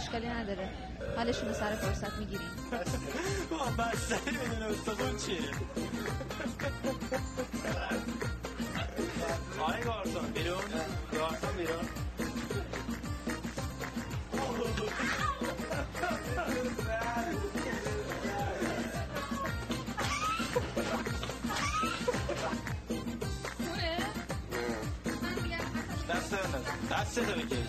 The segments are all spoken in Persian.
اشکالی نداره، حالشون رو سر فرصت میگیریم. بستری بدون استخون چیه؟ آقای گارسون بیرون، گارسون بیرون. دسته رو بکش.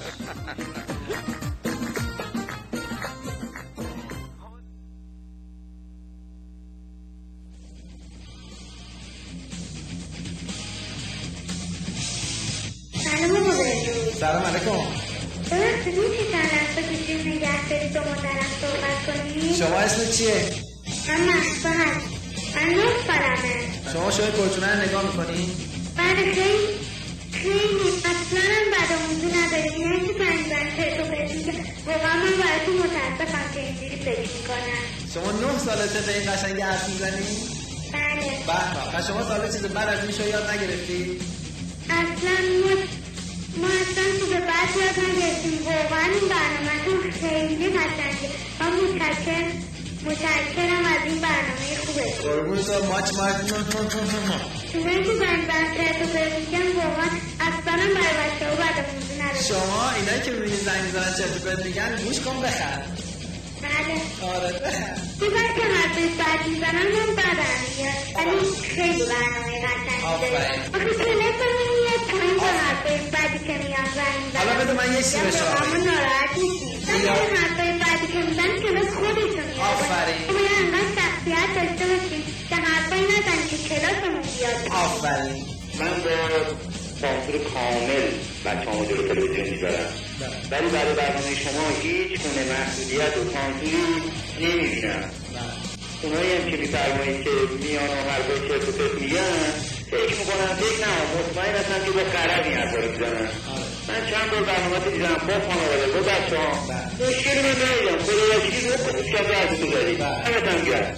سلام علیکم. میشه چند لحظه کشید نگه برید با مادرم صحبت کنید؟ شما اسم چیه؟ من محسا هست. من 9 سالمه. شما شوی پرچونه رو نگاه میکنی؟ بله خیلی اصلا هم بد آموزی نداریم. این هرچی پنجبن پرت و پرت میگه. واقعا من براتون متاسفم که اینجوری فکر میکنم. شما 9 سالته به این قشنگی حرف میزنی؟ بله. و شما ساله چیز بعد از این شو یاد نگرفتی؟ اصلا ما اصلا تو به بعد یاد نگرفتیم. واقعا این برنامه‌تون خیلی قشنگه. من متشکرم از این برنامه خوبه. قربون تو ماچ چونایی که زنگ پرت و پرت میگن واقعا اصلا برای بچه‌ها بد آموزی نداره. شما اینایی که میبینی زنگ میزنن چرت و پرت میگن گوش کن بخند. بله. آره بخند. دیگر که حرفی بد میزنن من بدم میاد. ولی خیلی برنامه قشنگی داره. آخه کلتون میاد پایین با حرفی بدی که میان زنگ میزنن. حالا بده من یه چیزی به شما. همون ناراحت نیستیم. ولی حرفی بدی که میزنن کلاس خودشون میاد. آفرین. باید انقدر شخصیت داشته باشیم که حرفی نزن که کلاسمون بیاد. آفرین. من با سانسور کامل بچه‌هامو جلو تلویزیون میذارم، ولی برای برنامه شما هیچ گونه محدودیت و سانسوری نمیبینم. اونایی هم که میفرمایید که میان و حرفای چرت و پرت میگن فکر مطمئن هستم که با غرض این حرفا رو میزنن. من چند بار برنامه رو دیدم با خانواده با بچه‌ها، مشکلی من ندیدم. خداوشی رو کمک از تو دارید. همتون گرم.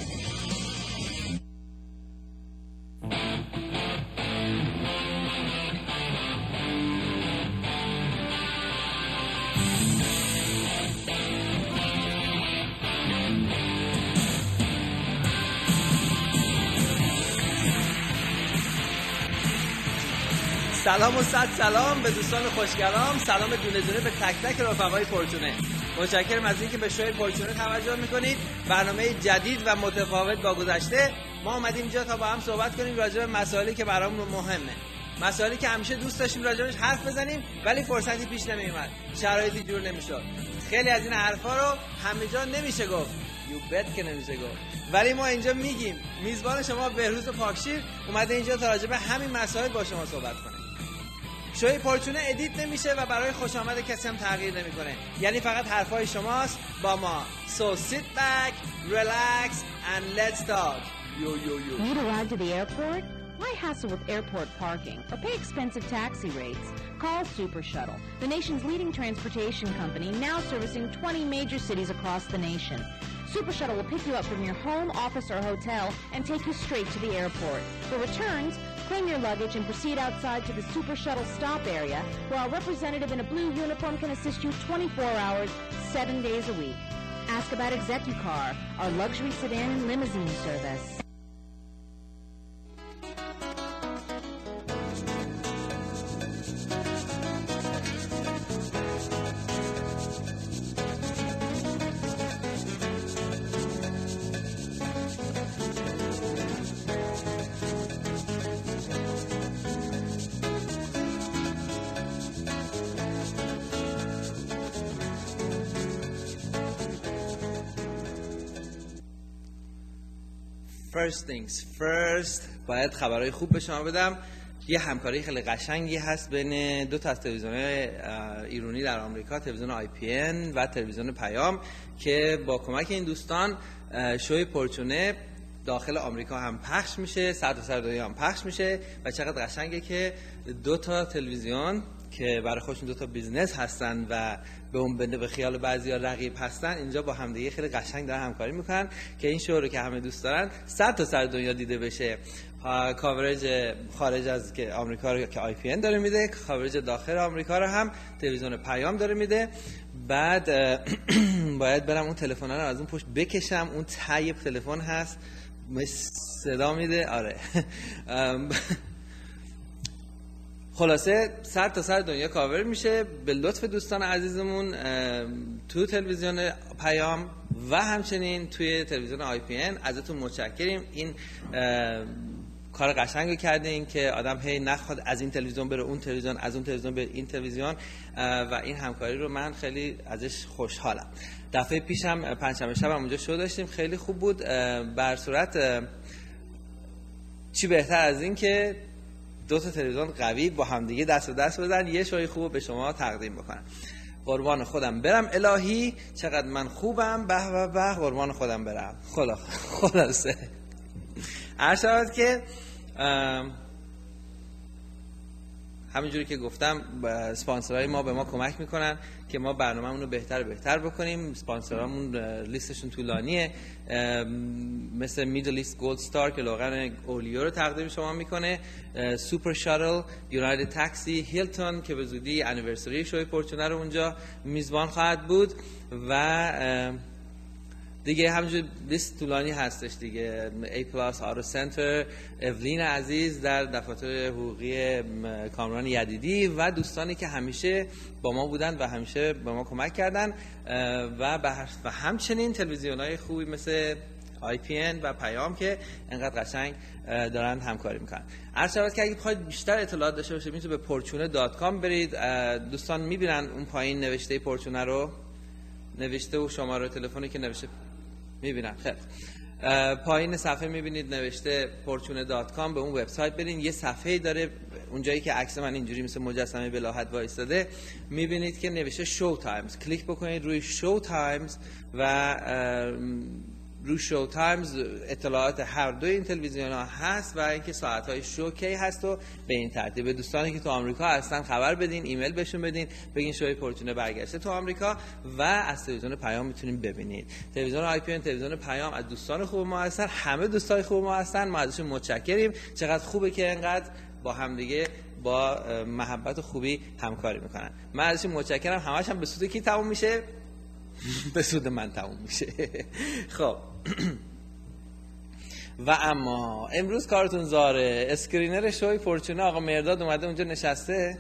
سلام و صد سلام به دوستان خوشگلام. سلام دونه دونه به تک تک رفقای پرچونه. متشکرم از اینکه به شوی پرچونه توجه میکنید. برنامه جدید و متفاوت با گذشته. ما اومدیم اینجا تا با هم صحبت کنیم راجع به مسائلی که برامون مهمه. مسائلی که همیشه دوست داشتیم راجعش حرف بزنیم ولی فرصتی پیش نمیومد. شرایطی جور نمیشد. خیلی از این حرفا رو همه جا نمیشه گفت. یو بت که نمیشه گفت. ولی ما اینجا میگیم. میزبان شما بهروز پاکشیر اومده اینجا تا راجع به همین مسائل با شما صحبت کنه. شوی پرچونه ادیت نمیشه و برای خوش آمد کسی هم تغییر نمیکنه. یعنی فقط حرفای شماست با ما. So sit back, relax and let's talk. Yo yo yo. Need a ride to the airport? Why hassle with airport parking or pay expensive taxi rates? Call Super Shuttle, the nation's leading transportation company, now servicing 20 major cities across the nation. Super Shuttle will pick you up from your home, office, or hotel and take you straight to the airport. For returns, claim your luggage and proceed outside to the Super Shuttle stop area, where our representative in a blue uniform can assist you 24 hours, 7 days a week. Ask about ExecuCar, our luxury sedan and limousine service. First things first، باید خبرهای خوب به شما بدم. یه همکاری خیلی قشنگی هست بین دو تا از تلویزیون‌های ایرانی در آمریکا، تلویزیون IPN و تلویزیون پیام، که با کمک این دوستان شوی پرچونه داخل آمریکا هم پخش میشه، سرتاسر دنیا هم پخش میشه. و چقدر قشنگه که دو تا تلویزیون که برای خودشون دو تا بیزنس هستن و به اون بنده به خیال بعضیا رقیب هستن، اینجا با همدیگه خیلی قشنگ دارن همکاری میکنن که این شو رو که همه دوست دارن سرتاسر دنیا دیده بشه. کاورج خارج از که آمریکا رو که IPN داره میده، کاورج داخل آمریکا رو هم تلویزیون پیام داره میده. بعد باید برم اون تلفن رو از اون پشت بکشم، اون تایپ تلفن هست صدا میده. آره خلاصه سر تا سر دنیا کاور میشه به لطف دوستان عزیزمون تو تلویزیون پیام و همچنین توی تلویزیون IPN. ازتون متشکریم. این کار قشنگی کردین که آدم هی نخواد از این تلویزیون بره اون تلویزیون، از اون تلویزیون بره این تلویزیون و این همکاری رو من خیلی ازش خوشحالم. دفعه پیشم پنجشنبه شب هم اونجا شو داشتیم، خیلی خوب بود. بر صورت چی بهتر از این که دو تا تلویزیون قوی با همدیگه دست به دست بدن یه شوی خوب به شما تقدیم بکنن. قربان خودم برم الهی، چقدر من خوبم، به به به، قربان خودم برم. خلاصه عرض شود که همینجوری که گفتم اسپانسرهای ما به ما کمک میکنن که ما برنامه‌مون رو بهتر بکنیم. اسپانسرامون لیستشون طولانیه، مثل میدل ایست گولد ستار که لوگان اولیو رو تقدیم شما میکنه، سوپر شاتل، یونایتد تاکسی، هیلتون که به زودی انیورسری شوی پورچونه رو اونجا میزبان خواهد بود و دیگه همینجور لیست طولانی هستش دیگه. A پلاس آرو سنتر، اولین عزیز در دفاتر حقوقی کامران یدیدی و دوستانی که همیشه با ما بودن و همیشه با ما کمک کردن و همچنین تلویزیون‌های خوبی مثل IPN و پیام که انقدر قشنگ دارن همکاری میکنن. عرض شود که اگه بخواید بیشتر اطلاعات داشته باشید میتونید به portune.com برید. دوستان میبینن اون پایین نوشته پورچونه رو، نوشته و شماره تلفنی که نوشته میبینن. خیلی پایین صفحه میبینید نوشته portune.com، به اون وبسایت برین. یه صفحه داره اونجایی که عکس من اینجوری مثل مجسمه بلاحت وایستاده میبینید که نوشته شو تایمز. کلیک بکنید روی شو تایمز و روی شو تایمز اطلاعات هر دو این تلویزیون ها هست و اینکه ساعت های شو کی هست و به این ترتیب. به دوستانی که تو آمریکا هستن خبر بدین، ایمیل بهشون بدین، بگین شوی پورچونه برگشته تو آمریکا و از تلویزیون پیام میتونین ببینید. تلویزیون IPN، تلویزیون پیام از دوستان خوب ما هستن، همه دوستای خوب ما هستن، ما ازشون متشکریم. چقدر خوبه که اینقدر با همدیگه با محبت و خوبی همکاری میکنن. من ازشون متشکرم. همش هم به سود کی تموم میشه؟ به سود من تموم میشه. خب و اما امروز کارتون زاره. اسکرینر شوی پورچونه آقا مرداد اومده اونجا نشسته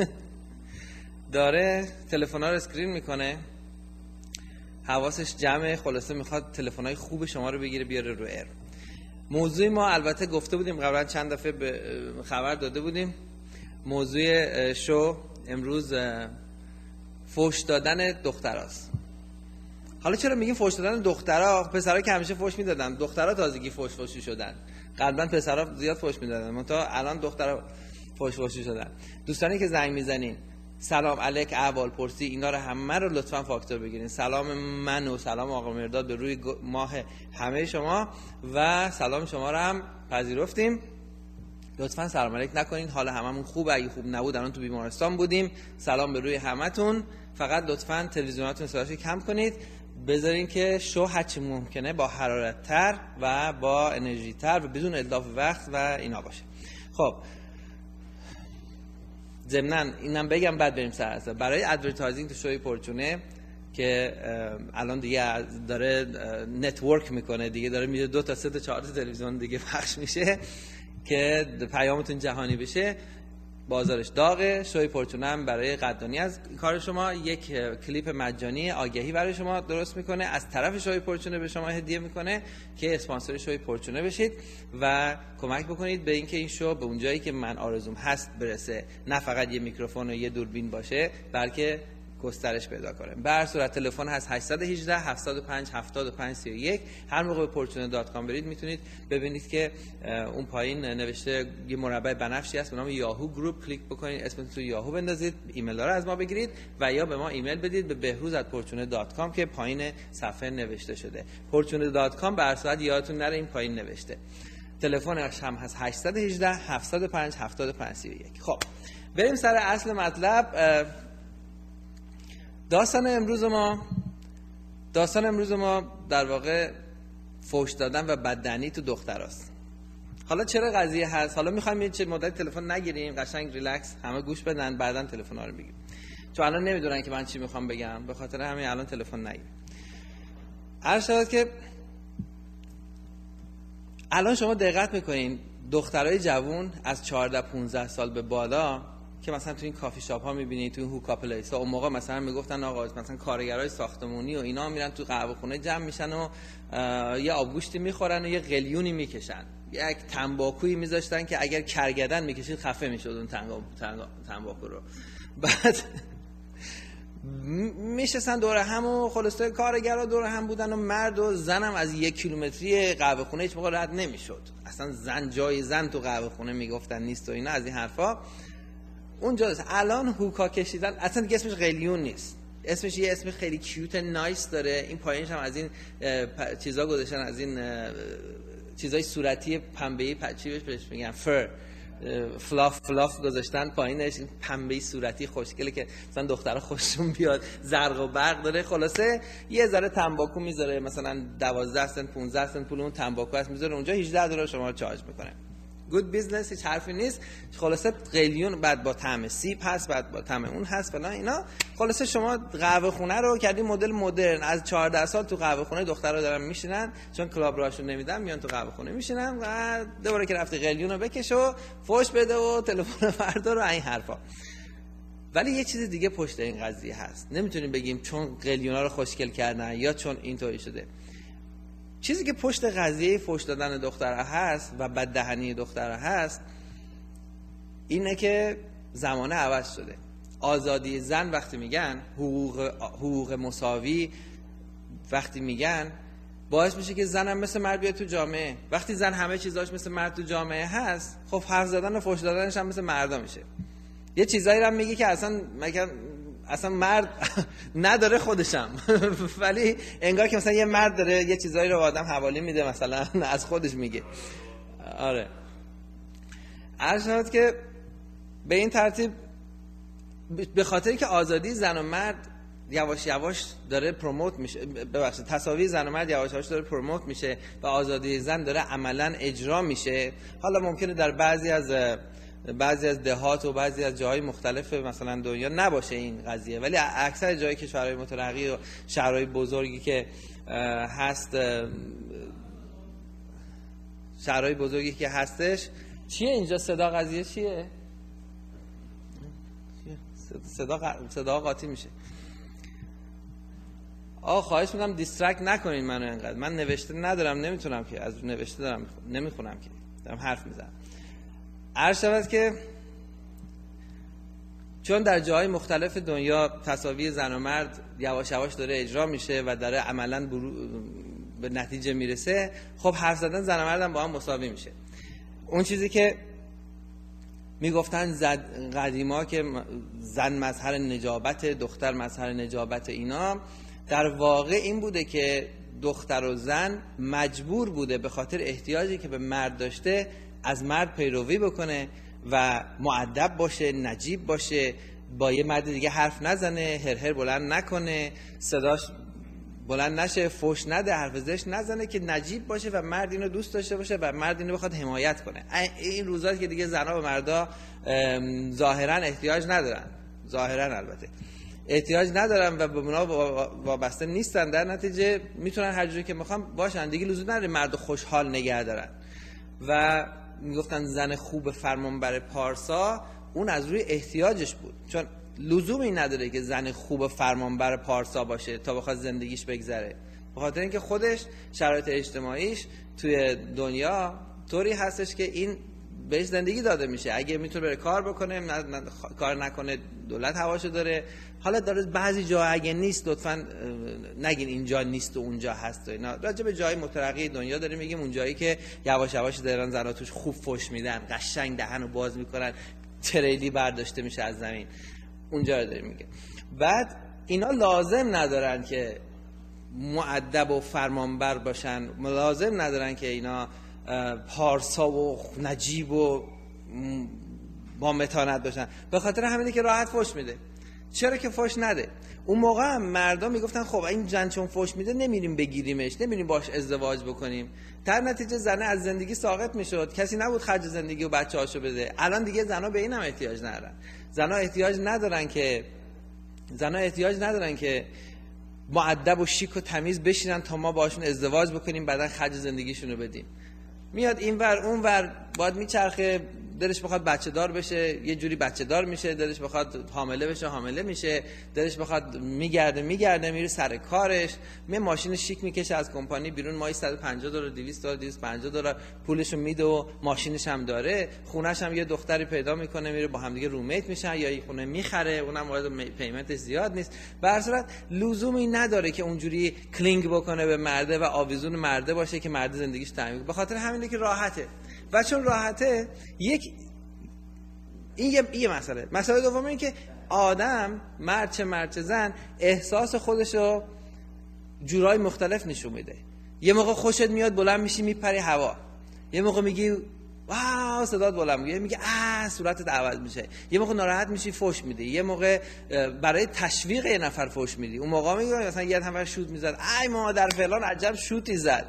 داره تلفن‌ها رو اسکرین میکنه، حواسش جمعه. خلاصه میخواد تلفن‌های خوب شما رو بگیره بیاره رو ایر. موضوع ما البته گفته بودیم قبلا، چند دفعه به خبر داده بودیم، موضوع شو امروز فوش دادن دختراست. حالا چرا میگیم فوش دادن دخترها؟ پسرها که همیشه فوش میدادن، دخترها تازگی فوشی شدن. قبلا پسرها زیاد فوش میدادن، منتها الان دخترها فوشی شدن. دوستانی که زنگ میزنین سلام علیک، احوال پرسی، اینا رو همه رو لطفاً فاکتور بگیرین. سلام من و سلام آقا مرداد به روی ماه همه شما و سلام شما رو هم پذیرفتیم. لطفاً سلام علیک نکنین. حال هممون خوبه، اگه خوب نبود الان تو بیمارستان بودیم. سلام به روی همتون. فقط لطفاً تلویزیوناتون صداشو کم کنید، بذارین که شو هرچی ممکنه با حرارت تر و با انرژی تر و بدون اتلاف وقت و اینا باشه. خب ضمناً اینم بگم بعد بریم سر اصلا. برای ادورتایزینگ تو شوی پورچونه که الان دیگه داره نتورک میکنه، دیگه داره میره 2 تا 3 تا 4 تا تلویزیون دیگه پخش میشه که پیامتون جهانی بشه. بازارش داغه. شوی پورچونه هم برای قدردانی از کار شما یک کلیپ مجانی آگهی برای شما درست میکنه، از طرف شوی پورچونه به شما هدیه میکنه که اسپانسر شوی پورچونه بشید و کمک بکنید به اینکه این شو به اونجایی که من آرزوم هست برسه، نه فقط یه میکروفون و یه دوربین باشه بلکه گسترش پیدا کنه. به هر صورت تلفن هست 818 705 7531. هر موقع به portune.com برید میتونید ببینید که اون پایین نوشته یه مربع بنفشی هست به نام یاهو گروپ. کلیک بکنید، اسمتون رو یاهو بندازید، ایمیل رو از ما بگیرید و یا به ما ایمیل بدید به behruz@portune.com که پایین صفحه نوشته شده. portune.com به هر صورت یادتون نره این پایین نوشته. تلفنش هم هست 818 705 7531. خب بریم سر اصل مطلب. داستان امروز ما در واقع فوش دادن و بددهنی تو دختراست. حالا چرا قضیه هست؟ حالا میخوایم یه مدت تلفن نگیریم، قشنگ ریلکس همه گوش بدن، بعداً تلفن‌ها رو بگیم. چون الان نمیدونن که من چی میخوام بگم، به خاطر همین الان تلفن نگیر. عرض شد که الان شما دقت میکنین دخترای جوون از 14-15 سال به بالا که مثلا تو این کافی شاپ ها میبینید، تو این هوکا پلیس ها، اون موقع مثلا میگفتن آقا مثلا کارگرای ساختمونی و اینا میرن تو قهوه خونه جمع میشن و یه آبگوشتی میخورن و یه قلیونی میکشن، یک تنباکویی میذاشتن که اگر کرگدن میکشید خفه میشد اون تنباکو رو. بعد میشستن دور هم و خلاصه کارگرها دور هم بودن و مرد و زنم از 1 کیلومتری قهوه خونه هیچ موقع رد نمیشد. اصلا زن جای زن تو قهوه خونه میگفتن نیست و اینا از این حرفا. اونجا الان هوکا کشیدن اصلا دیگه اسمش قلیون نیست، اسمش یه اسم خیلی کیوت نایس داره. این پایینش هم از این چیزا گذاشتن، از این چیزای صورتی پنبه‌ای، چی بهش میگن، فر، فلاف گذاشتن پایینش، این پنبه‌ای صورتی خوشگله که مثلا دخترها خوششون بیاد، زرق و برق داره. خلاصه یه ذره تنباکو میذاره، مثلا 12 سنت 15 سنت پول اون تنباکو است میذاره اونجا، $18 شما رو چارج میکنه. گود بیزنس، هیچ حرفی نیست. خلاصه قلیون بعد با طعم سیب هست، بعد با طعم اون هست فلان اینا. خلاصه شما قهوه خونه رو کردی مدل مدرن، از 14 سال تو قهوه خونه دخترها دارن میشینن چون کلاب راهشون نمیدن، میان تو قهوه خونه میشینن و دوباره که رفتی قلیون رو بکش و فوش بده و تلفن فردا رو این حرفا. ولی یه چیز دیگه پشت این قضیه هست، نمیتونیم بگیم چون قلیونا رو خوشگل کردن یا چون اینطوری شده. چیزی که پشت قضیه فوش دادن دخترها هست و بددهنی دخترها هست اینه که زمانه عوض شده. آزادی زن وقتی میگن، حقوق مساوی وقتی میگن، باعث میشه که زن هم مثل مرد بیاد تو جامعه. وقتی زن همه چیزاش مثل مرد تو جامعه هست، خب حرف زدن و فوش دادنش هم مثل مردا میشه. یه چیزایی هم میگه که اصلا مرد نداره خودشم ولی انگار که مثلا یه مرد داره یه چیزایی رو آدم حوالی میده، مثلا از خودش میگه. آره، عرض شد که به این ترتیب به خاطری که آزادی زن و مرد یواش یواش داره پروموت میشه، ببخشید تساوی زن و مرد یواش یواش داره پروموت میشه و آزادی زن داره عملا اجرا میشه. حالا ممکنه در بعضی از دهات و بعضی از جاهای مختلف مثلا دنیا نباشه این قضیه، ولی اکثر جای کشورهای مترقی و شهرهای بزرگی که هستش چیه اینجا صدا قضیه چیه؟ صدا قاطی میشه. خواهش میکنم دیسترکت نکنین منو انقدر. من نوشته ندارم، نمیتونم که از نوشته دارم نمیخونم که دارم حرف میزنم. عرض شود که چون در جاهای مختلف دنیا تساوی زن و مرد یواش یواش داره اجرا میشه و داره عملاً به نتیجه میرسه، خب حرف زدن زن و مرد هم با هم مساوی میشه. اون چیزی که میگفتن قدیما که زن مظهر نجابت، دختر مظهر نجابت، اینا در واقع این بوده که دختر و زن مجبور بوده به خاطر احتیاجی که به مرد داشته از مرد پیروی بکنه و مؤدب باشه، نجیب باشه، با یه مرد دیگه حرف نزنه، هر بلند نکنه، صداش بلند نشه، فوش نده، حرف زشت نزنه، که نجیب باشه و مرد اینو دوست داشته باشه و مرد اینو بخواد حمایت کنه. این روزاست که دیگه زنها به مردا ظاهرا احتیاج ندارن، ظاهرا البته احتیاج ندارن و به اونا وابسته نیستن، در نتیجه میتونن هر جوری که میخوان باشن، دیگه لزوم نداره مرد خوشحال نگه دارن. و میگفتن زن خوب فرمانبر پارسا، اون از روی احتیاجش بود، چون لزومی نداره که زن خوب فرمانبر پارسا باشه تا بخواد زندگیش بگذره، به خاطر اینکه خودش شرایط اجتماعیش توی دنیا طوری هستش که این بهش زندگی داده میشه. اگه میتونه بره کار بکنه، کار نکنه دولت هواشو داره. حالا داره بعضی جا اگه نیست لطفاً نگین اینجا نیست و اونجا هست و اینا. راجع به جای مترقی دنیا داریم میگیم، اون جایی که یواش یواش دارن زنا توش خوب فوش میدن، قشنگ دهنو باز میکنن، تریلی برداشته میشه از زمین، اونجا رو داریم میگه. بعد اینا لازم ندارن که مؤدب و فرمانبر باشن، لازم ندارن که اینا پارسا و نجیب و با متانت باشن، به خاطر همینه که راحت فوش میده. چرا که فوش نده؟ اون موقع هم مردا میگفتن خب این زن چون فوش میده نمیریم بگیریمش، نمیریم باش ازدواج بکنیم. در نتیجه زنه از زندگی ساقط میشد، کسی نبود خرج زندگی و بچه‌هاشو بده. الان دیگه زنا به این هم احتیاج ندارن. زنا احتیاج ندارن که زن‌ها احتیاج ندارن که مؤدب و شیک و تمیز بشینن تا ما باشون ازدواج بکنیم بعدن خرج زندگیشون رو بدیم. میاد اینور اونور باید میچرخه، دلش بخواد بچه دار بشه یه جوری بچه دار میشه، دلش بخواد حامله بشه حامله میشه، دلش بخواد میگرده میره سر کارش، می ماشین شیک میکشه از کمپانی بیرون، ماهی $150 $200 $250 پولشو میده و ماشینش هم داره، خونش هم یه دختری پیدا میکنه میره با هم دیگه رومیت میشن یا یه خونه میخره، اونم مورد پیمنتش زیاد نیست. به هر صورت لزومی نداره که اونجوری کلینگ بکنه به مرده و آویزون مرده باشه که مرد زندگیش تامین کنه. به خاطر همینه که راحته و چون راحته این یه مسئله دوم این که آدم مرد چه زن احساس خودشو جورای مختلف نشون میده. یه موقع خوشت میاد بلند میشی میپری هوا، یه موقع میگی واو صدات بلند میگه، میگه صورتت عوض میشه، یه موقع ناراحت میشی فوش میدی، یه موقع برای تشویق یه نفر فوش میدی، اون موقع میگه مثلا یه نفر شوت میزد ای مادر فلان عجب شوتی زد،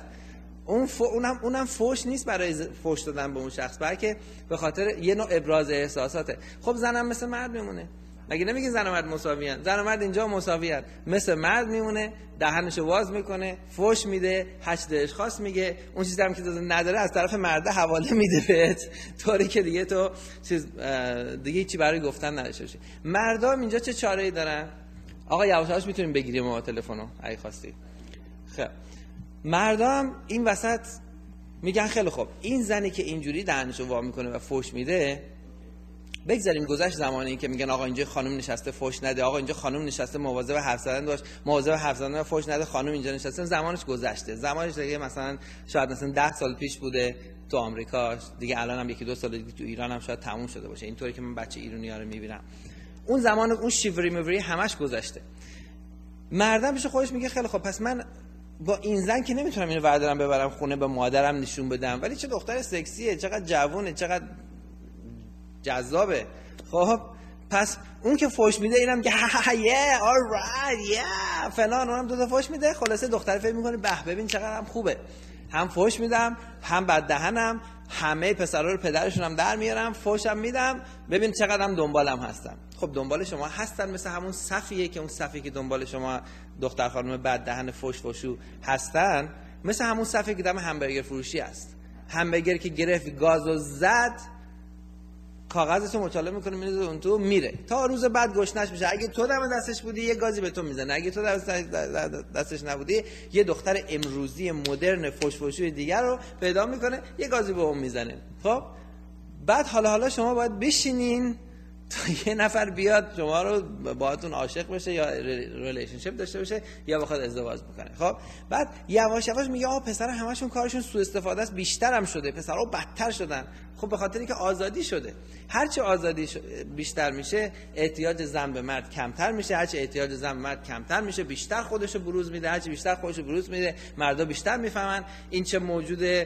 اونم فوش نیست برای فوش دادن به اون شخص، بلکه به خاطر یه نوع ابراز احساساته. خب زنم مثل مرد میمونه، مگه نمیگه زن و مرد مساویان؟ زن و مرد اینجا مساویان، مثل مرد میمونه، دهنشو واز میکنه، فوش میده، دلش خواست میگه، اون چیزی هم که نداره از طرف مرده حواله میده بهت، طوری که دیگه تو دیگه هیچی برای گفتن نداشته باشی. مردا اینجا چه چاره‌ای دارن؟ آقا یواشاش میتونیم بگیریم ما تلفنو اگه خواستی. خب مردا هم این وسط میگن خیلی خوب این زنی که اینجوری دهنشو وا میکنه و فوش میده، بگذاریم گذشت زمانه این که میگن آقا اینجا خانم نشسته فوش نده، آقا اینجا خانم نشسته مواظب حرف زدن باش، مواظب حرف زدن و فوش نده، خانم اینجا نشسته، زمانش گذشته. زمانش دیگه مثلا شاید مثلا 10 سال پیش بوده تو آمریکا، دیگه الان هم 1-2 سال دیگه تو ایران هم شاید تموم شده باشه، اینطوری که من بچه ایرانی‌ها رو میبینم. اون زمان اون شیوری موری همش گذشته. مردم پیش خودش میگه خیلی خب پس من با این زن که نمیتونم اینو بردارم ببرم خونه به مادرم نشون بدم، ولی چه دختر سکسیه، چقدر جوونه، چقدر جذابه. خب پس اون که فوش میده اینم که yeah alright yeah فلان، اونم دو تا فوش میده، خلاصه دختر فکر میکنه به ببین چقدر هم خوبه، هم فوش میدم هم بد دهنم، همه پسرا رو پدرشون هم در میارم، فوشم میدم، ببین چقدر هم دنبالم هستن. خب دنبال شما هستن مثل همون صفیه که اون صفی که دنبال شما دختر خانم بد دهن فوشو هستن، مثل همون صفی که دم همبرگر فروشی است. همبرگر که گرفت گازو زد، کاغذتو مطالعه میکنه میذاره اون تو میره تا روز بعد گشنش میشه. اگه تو دم دستش بودی یه گازی به تو میزنه، اگه تو دستش نبودی یه دختر امروزی مدرن فوشوی دیگر رو پیدا میکنه یه گازی به اون میزنه. خب بعد حالا شما باید بشینین تا یه نفر بیاد شما رو باهاتون عاشق بشه یا ریلیشنشیپ داشته باشه یا بخواد ازدواج بکنه. خب بعد یواش یواش میگه پسرا همشون کارشون سوء استفاده است، بیشتر هم شده، پسرا بدتر شدن. خب به خاطر اینکه آزادی شده، هرچی آزادی بیشتر میشه احتیاج زن به مرد کمتر میشه، هرچی احتیاج زن به مرد کمتر میشه بیشتر خودشو بروز میده، هرچی بیشتر خودشو بروز میده مردا بیشتر میفهمن این چه موجود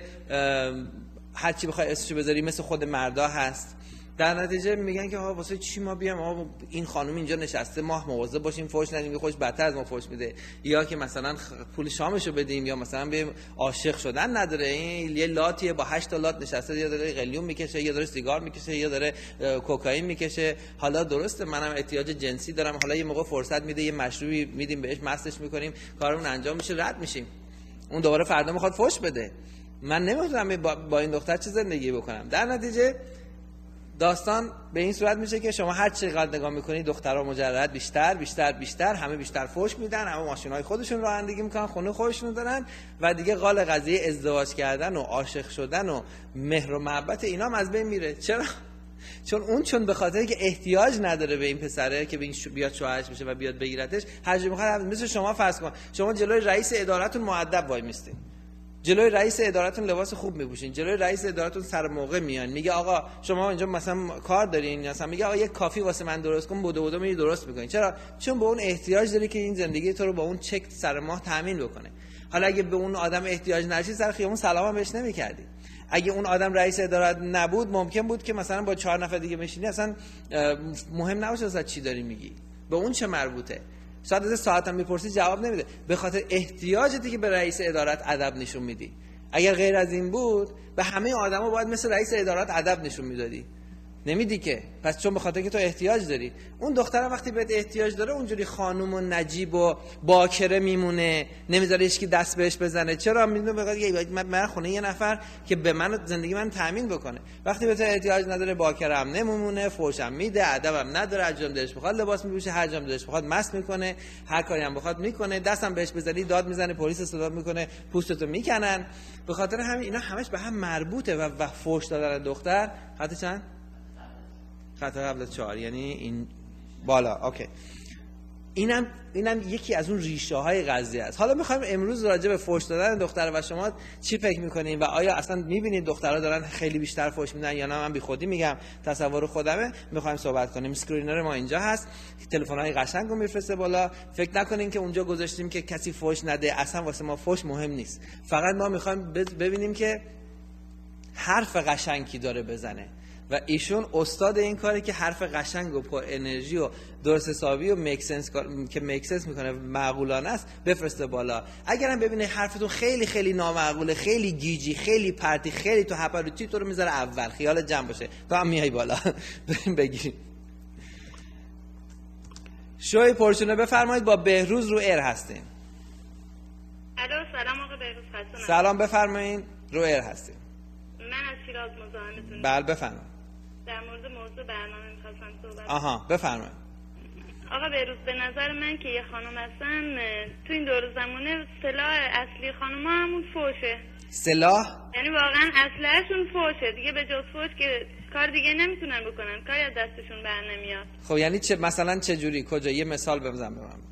هرچی بخوای اسمشو بذاری مثل خود مردا هست. در نتیجه میگن که واسه چی ما بیام این خانم اینجا نشسته ما مواظب باشیم فوش ندیم، که خوش بدتر از ما فوش میده، یا که مثلا پول شامشو بدیم، یا مثلا به عاشق شدن نداره، این یه لاتیه با 8 تا لات نشسته، یا داره قلیون میکشه، یا داره سیگار میکشه، یا داره کوکائین میکشه. حالا درسته منم احتیاج جنسی دارم، حالا یه موقع فرصت میده یه مشروبی میدیم بهش مستش میکنیم کارمون انجام میشه رد میشیم، اون دوباره فردا میخواد فوش بده. من نمیتونم با این دختر چه زندگی بکنم. در نتیجه داستان به این صورت میشه که شما هر چقدر نگاه میکنید دخترها مجرد بیشتر همه بیشتر فوش میدن، همه ماشینای خودشون رانندگی میکنن، خونه خودشون دارن و دیگه قال قضیه ازدواج کردن و عاشق شدن و مهر و محبت اینا هم از بین میره. چرا؟ چون به خاطر که احتیاج نداره به این پسره که بیاد شوهرش بشه و بیاد بگیرتش، هر جا میخواد. مثل شما فرض کن شما جلوی رئیس ادارتون مؤدب وای میستین، جلوی رئیس ادارتون لباس خوب میپوشین، جلوی رئیس ادارتون سر موقع میان، میگه آقا شما اینجا مثلا کار دارین، مثلا میگه آقا یک کافی واسه من درست کن، بدو میری درست میکنین. چرا؟ چون به اون احتیاج داره که این زندگی تو رو با اون چک سر ماه تامین بکنه. حالا اگه به اون آدم احتیاج نشی سر خیابون سلام هم بهش نمیکردی. اگه اون آدم رئیس ادارت نبود ممکن بود که مثلا با 4 نفر دیگه بشینی، اصلا مهم نباشه اصلا چی داری میگی، به اون چه مربوطه. ساعت هم میپرسی جواب نمیده، به خاطر احتیاجاتی که به رئیس ادارت ادب نشون میدی. اگر غیر از این بود به همه آدما باید مثل رئیس ادارت ادب نشون میدادی. نمیدی که. پس چون به خاطر که تو احتیاج داری. اون دخترم وقتی بهت احتیاج داره اونجوری خانوم و نجیب و باکره میمونه، نمیذاره هیچکی دست بهش بزنه. چرا؟ میدونه من خونه یه نفر که به من زندگی من تامین بکنه. وقتی به تو احتیاج نداره باکره هم نمیمونه، فحشم میده، ادبم نداره، هر جام دلش بخواد لباس میپوشه، هر جام دلش بخواد مست میکنه، هر کاری هم بخواد میکنه، دستم بهش بزنی داد میزنه، پلیس صدا میکنه، پوستتو میکنن. به خاطر همین اینا همش به هم مربوطه و فحش دادن دختر خط چند؟ خط قبل 4 یعنی این بالا. اوکی. اینم یکی از اون ریشه های قضیه است. حالا میخوایم امروز راجع به فحش دادن دختر و شما چی فکر میکنین و آیا اصلا میبینید دخترها دارن خیلی بیشتر فحش میدن یا نه؟ من بی خودی میگم، تصور خودمه. میخوایم صحبت کنیم. اسکرینر ما اینجا هست، تلفن های قشنگو میفرسته بالا. فکر نکنین که اونجا گذاشتیم که کسی فحش نده، اصلا واسه ما فحش مهم نیست. فقط ما میخوایم ببینیم که حرف قشنگی داره بزنه و ایشون استاد این کاری که حرف قشنگ و پر انرژی و درست حسابی و میکسنس میکنه، معقولانه است، بفرسته بالا. اگرم ببینه حرفتون خیلی خیلی نامعقوله، خیلی گیجی، خیلی پرتی، خیلی تو هپاروتی، تو رو میذاره اول، خیال جمع باشه تو هم میای بالا. بگی شوی پرچونه بفرمایید. با بهروز رو ایر هستیم. الو سلام آقا بهروز، خستم. سلام بفرمایید، رو ایر هستیم. من از شیراز مزاحمتون. بله بفرمایید. در مورد موضوع برنامه می‌خواستم صحبت. آها بفرمایید. آقا بهروز، به نظر من که یه خانم هستن تو این دور زمانه سلاح اصلی خانم‌ها همون فحشه. سلاح؟ یعنی واقعا اصلشون فحشه دیگه، به جز فحش که کار دیگه نمیتونن بکنن، کاری از دستشون بر نمیاد. خب یعنی چه مثلا چه جوری؟ کجا؟ یه مثال بزن به من.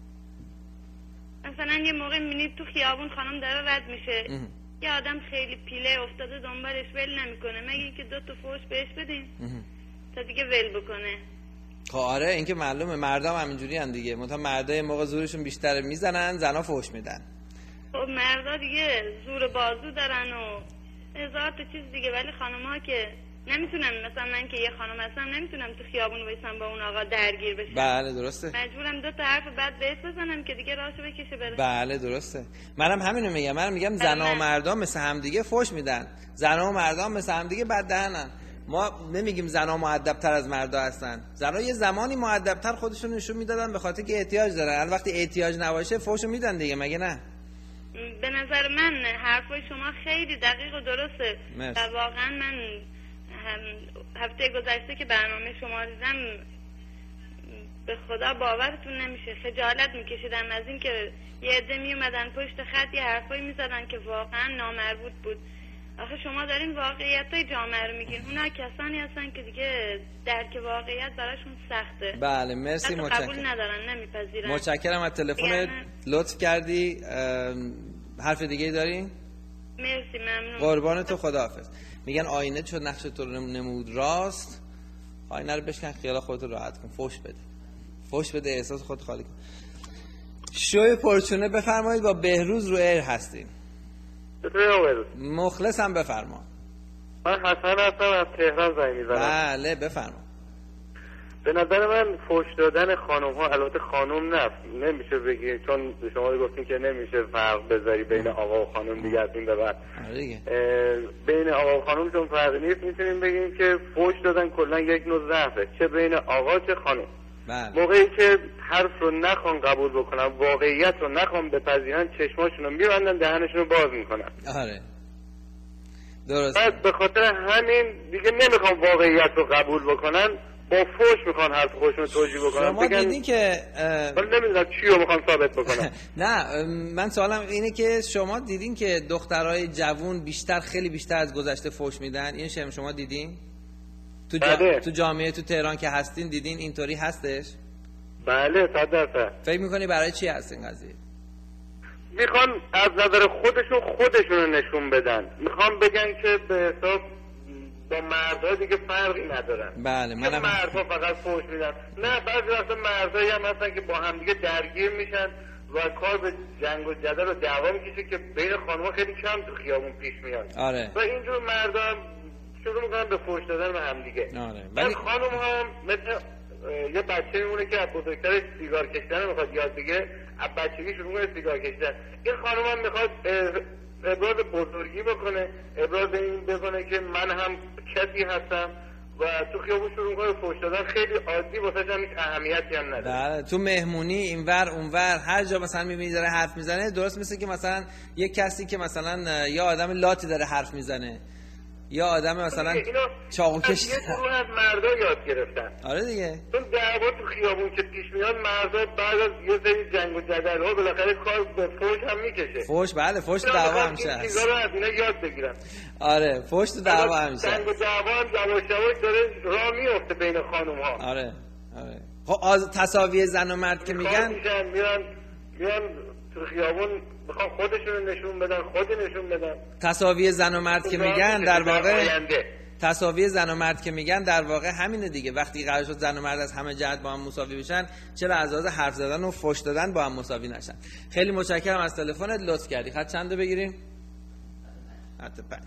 مثلا یه موقع می‌بینید تو خیابون خانم داره رد میشه، یه آدم خیلی پیله افتاده دنبالش، ول نمیکنه مگه اینکه 2 تا فحش بهش بدین تا دیگه ول بکنه. خب آره این که معلومه، مردم همینجوری ان دیگه. مثلا مردا یه موقع زورشون بیشتره میزنن، زنا فحش میدن. خب مردا دیگه زور بازو دارن و هزار تا چیز دیگه، ولی خانم‌ها که نمیتونن. مثلا من که یه خانم هستم نمیتونم تو خیابون وایسم با اون آقا درگیر بشم. بله درسته. مجبورم 2 تا حرف بعد بهش بزنم که دیگه راهشو بکشه بره. بله درسته. منم همینو میگم. منم میگم زنا و مردا مثل همدیگه فحش میدن. زنا و مردا مثل همدیگه بددهنن. ما نمیگیم زنا مؤدب‌تر از مردا هستن. زنا یه زمانی مؤدب‌تر خودشون نشون میدادن به خاطر که احتیاج دارن. الان وقتی احتیاج نباشه فحشو میدن دیگه، مگه نه؟ به نظر من حرفای شما خیلی دقیق و درسته. مرسی. و واقعا من هفته گذشته که برنامه شما دیدم به خدا باورتون نمیشه، خجالت میکشیدم از این که یه عده میومدن پشت خط یه حرفایی میزدن که واقعا نامربوط بود. آخه شما دارین واقعیتای جامعه رو میگین، اونا کسانی هستن که دیگه درک واقعیت براشون سخته. بله مرسی، متشکرم. قبول ندارن، نمیپذیرن. متشکرم از تلفن، لطف کردی. حرف دیگه داری؟ مرسی، ممنون. قربان تو، خداحافظ. میگن آینه چون نقش تو رو نمود راست، آینه رو بشکن خیال خودت رو راحت کن، فحش بده، فحش بده، احساس خودت خالی کن. شوی پرچونه بفرمایید. با بهروز رو ایر هستیم. مخلصم، بفرما. من حسن هستم از تهران زنگ میزنم. بله بفرما. به نظر من فحش دادن خانم ها، البته خانم نمیشه بگی، چون شما گفتین که نمیشه فرق بذاری بین آقا و خانم دیگه، از این به بعد بین آقا و خانم چون فرق نیست، میتونیم بگیم که فحش دادن کلا یک نوع ضعفه، چه بین آقا چه خانم. موقعی که حرف رو نخوان قبول بکنن، واقعیت رو نخوان بپذیرن، چشماشون رو میبندن، دهنشون رو باز میکنن. آره درست. بعد به خاطر همین دیگه نمیخوان واقعیت رو قبول بکنن، با فحش میخوان حرف خودشون رو توجیه بکنن. شما دیدین که من نمیدونم چی رو میخوان ثابت بکنن. نه من سوالم اینه که شما دیدین که دخترای جوون خیلی بیشتر از گذشته فحش میدن؟ این شما دیدین؟ تو جامعه تو تهران که هستین دیدین اینطوری هستش؟ بله 100%. فکر میکنی برای چی هست این قضیه؟ میخوان از نظر خودشون رو نشون بدن، میخوان بگن که به حساب با مردها دیگه فرقی ندارن. بله منم مردها فقط فحش میدن. نه، بعضی وقتا مردایی هم هستن که با هم دیگه درگیر میشن و کار به جنگ و جدل و دعوا میکشه که بین خانم‌ها خیلی کم تو خیابون پیش میاد. آره. و اینجور مردا هم شروع میکنن به فحش دادن به هم دیگه. آره. ولی خانم ها مثل یه بچه میمونه که از بزرگترش سیگار کشیدن میخواد یاد بگیره، از بچگی شروع کنه سیگار کشیدن. این خانم هم میخواد ابراز بزرگی بکنه، ابراز این بکنه که من هم کسی هستم و تو خیابون شروع میکنه فحش دادن، خیلی عادی واسه هم هیچ اهمیتی هم نداره. بله تو مهمونی اینور اونور هر جا مثلا میبینی داره حرف میزنه، درست مثل که مثلا یک کسی که مثلا یا آدم لاتی داره حرف میزنه یا آدم مثلا چاقوکش. یه گروه از مردا یاد گرفتن. آره دیگه. اون دعوا تو خیابون که پیش میاد، مردا بعد از یه سری جنگ و جدل ها بالاخره کار به فحش هم میکشه. فحش بله، فحش تو دعوا همیشه هست. این چیزا رو از اینا یاد بگیرن. آره فحش تو دعوا همیشه. جنگ و دعوا هم یواش یواش داره راه میفته بین خانم‌ها. آره. خب تساوی زن و مرد که میگن میان تو خیابون بخوام خودشون نشون بدن، خودی نشون بدن. تساوی زن و مرد که میگن در واقع تساوی زن و مرد که میگن در واقع همینه دیگه. وقتی قرار شد زن و مرد از همه جهت با هم مساوی بشن، چرا از لحاظ حرف زدن و فحش دادن با هم مساوی نشن؟ خیلی متشکرم از تلفنت، لطف کردی. خط چنده بگیریم؟ خط 5.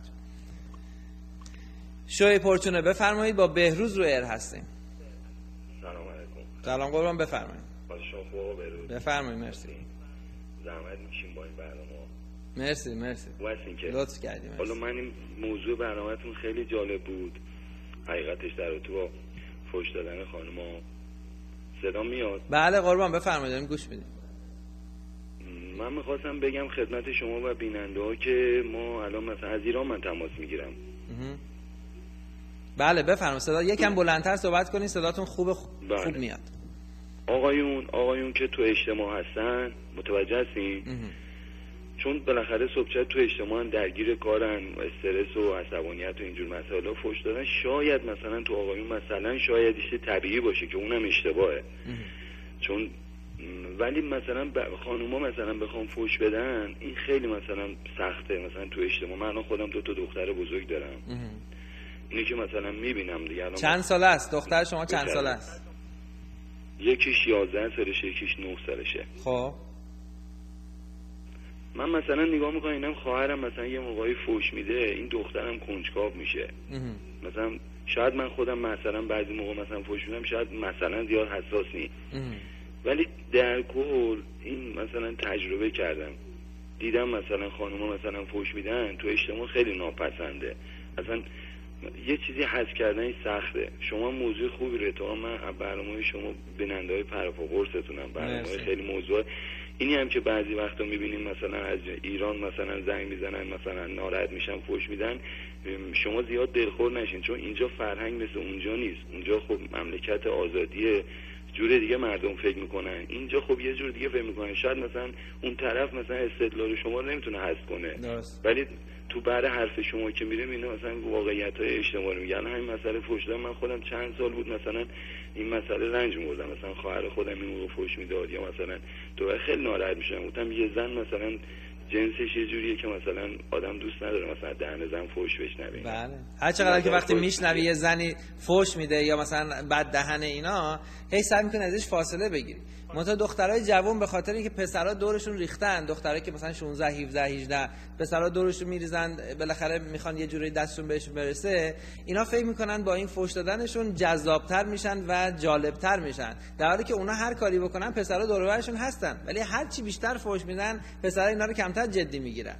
شوی پرچونه بفرمایید، با بهروز رو ایر هستیم. سلام علیکم. سلام قربان، بفرمایید. شما خوبه بهروز؟ بفرمایید. مرسی. زحمت میکشیم با این برنامه. مرسی. لطف کردیم. حالا من این موضوع برنامه‌تون خیلی جالب بود. حقیقتش در تو با فحش دادن خانم‌ها. صدا میاد؟ بله قربان بفرمایید، داریم گوش میدیم. من میخواستم بگم خدمت شما و بیننده‌ها که ما الان مثلا از ایران من تماس میگیرم. بله بفرمایید، صدا یکم بلندتر صحبت کنید، صداتون خوب میاد. آقایون که تو اجتماع هستن متوجه هستین؟ چون بالاخره صبح تو اجتماع درگیر کارن، استرس و عصبانیت و اینجور مسائل فحش دادن. شاید مثلا تو آقایون مثلا شاید چیز طبیعی باشه که اونم اشتباهه. چون ولی مثلا خانوما مثلا بخوام فحش بدن این خیلی مثلا سخته. مثلا تو اجتماع من خودم 2 دختر بزرگ دارم. اینی که مثلا میبینم دیگه. چند ساله است دختر شما؟ چند ساله است؟ یکیش 11 سالشه، یکیش 9 سالشه. خب من مثلا نگاه میکنم اینم خواهرم مثلا یه موقعی فحش میده، این دخترم کنجکاو میشه. مثلا شاید من خودم مثلا بعضی موقع مثلا فحش میدم، شاید مثلا زیاد حساس نی، ولی در کل این مثلا تجربه کردم، دیدم مثلا خانوما مثلا فحش میدن تو اجتماع خیلی ناپسنده. اصلا یه چیزی حذف کردن سخته. شما موضوع خوبی رو اتفاقا من برنامه شما بیننده‌های پرف و قرصتونم، برنامه خیلی موضوع اینی هم که بعضی وقتا میبینیم مثلا از ایران مثلا زنگ میزنن، مثلا ناراحت میشن فحش میدن. شما زیاد دلخور نشین، چون اینجا فرهنگ مثل اونجا نیست. اونجا خب مملکت آزادیه، جور دیگه مردم فکر میکنن. اینجا خب یه جور دیگه فکر میکنن. شاید مثلا اون طرف مثلا استدلال شما رو نمیتونه حذف کنه، ولی تو بعد حرف شما که میره اینا مثلا واقعیت‌های اجتماعی میگن. همین مسئله فحش دادن، من خودم چند سال بود مثلا این مسئله رنج می‌بردم. مثلا خواهر خودم این موقع فحش میداد یا مثلا تو خیلی ناراحت میشدم. گفتم یه زن مثلا جنسش یه جوریه که مثلا آدم دوست نداره مثلا دهن زن فحش بشنوه. بله هر چقدر که وقتی میشنوی یه زنی فحش میده یا مثلا بد دهن اینا، هی سعی می‌کنی ازش فاصله بگیری. منتها دخترای جوان به خاطر اینکه پسرا دورشون ریختن، دخترایی که مثلا 16 17 18 پسرا دورشون میریزن، بالاخره میخوان یه جوری دستشون بهشون برسه، اینا فکر میکنن با این فحش دادنشون جذابتر میشن و جالبتر میشن، در حالی که اونا هر کاری بکنن پسرا دور و برشون هستن، ولی هر چی بیشتر فحش میدن پسرا اینا رو کمتر جدی میگیرن.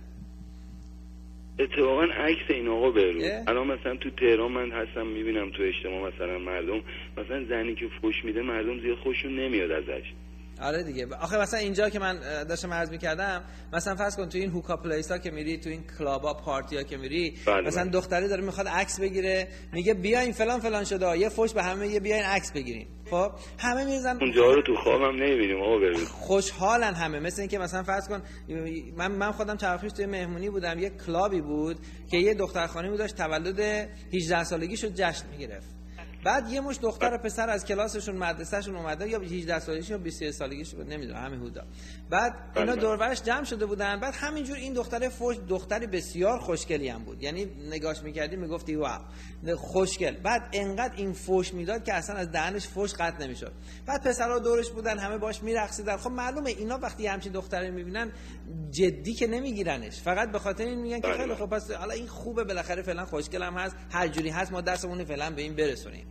اتفاقا عکس این آقا بهروز. الان مثلا تو تهران من هستم میبینم تو اجتماع مثلا مردم مثلا زنی که فحش میده مردم زیاد خوششون نمیاد ازش. آره دیگه. آخه مثلا اینجا که من داشتم عرض می‌کردم، مثلا فرض کن تو این هوکا پلیس ها که میری، تو این کلابا پارتی ها که میری، مثلا دختری داره میخواد عکس بگیره، میگه بیاین فلان فلان شده، یه فحش به همه میگه بیاین عکس بگیریم. خب همه میرزن اونجا رو تو خوابم نمیبینیم آقا بهروز. خوشحالن همه. مثل اینکه مثلا فرض کن من خودم چند وقت توی مهمونی بودم، یه کلابی بود که یه دختر خانمی داشت تولد 18 سالگیشو جشن میگرفت. بعد یه مش دختر و پسر از کلاسشون مدرسهشون اومده، یا 18 سالگیش یا 23 سالگیش بود نمیدونم، همین حدودا. بعد اینا دور و برش جمع شده بودن. بعد همینجور این دختره فحش، دختری بسیار خوشگلی هم بود، یعنی نگاش می‌کردی میگفتی واو خوشگل. بعد انقدر این فحش میداد که اصلا از دهنش فحش قطع نمیشد. بعد پسرا دورش بودن، همه باش میرقصیدن. خب معلومه اینا وقتی همچین دختری میبینن جدی که نمیگیرنش، فقط به خاطر این میگن که خیلی خب پس حالا این خوبه، بالاخره فعلا خوشگل هم هست، هر جوری هست ما دستمون فعلا به این برسونیم.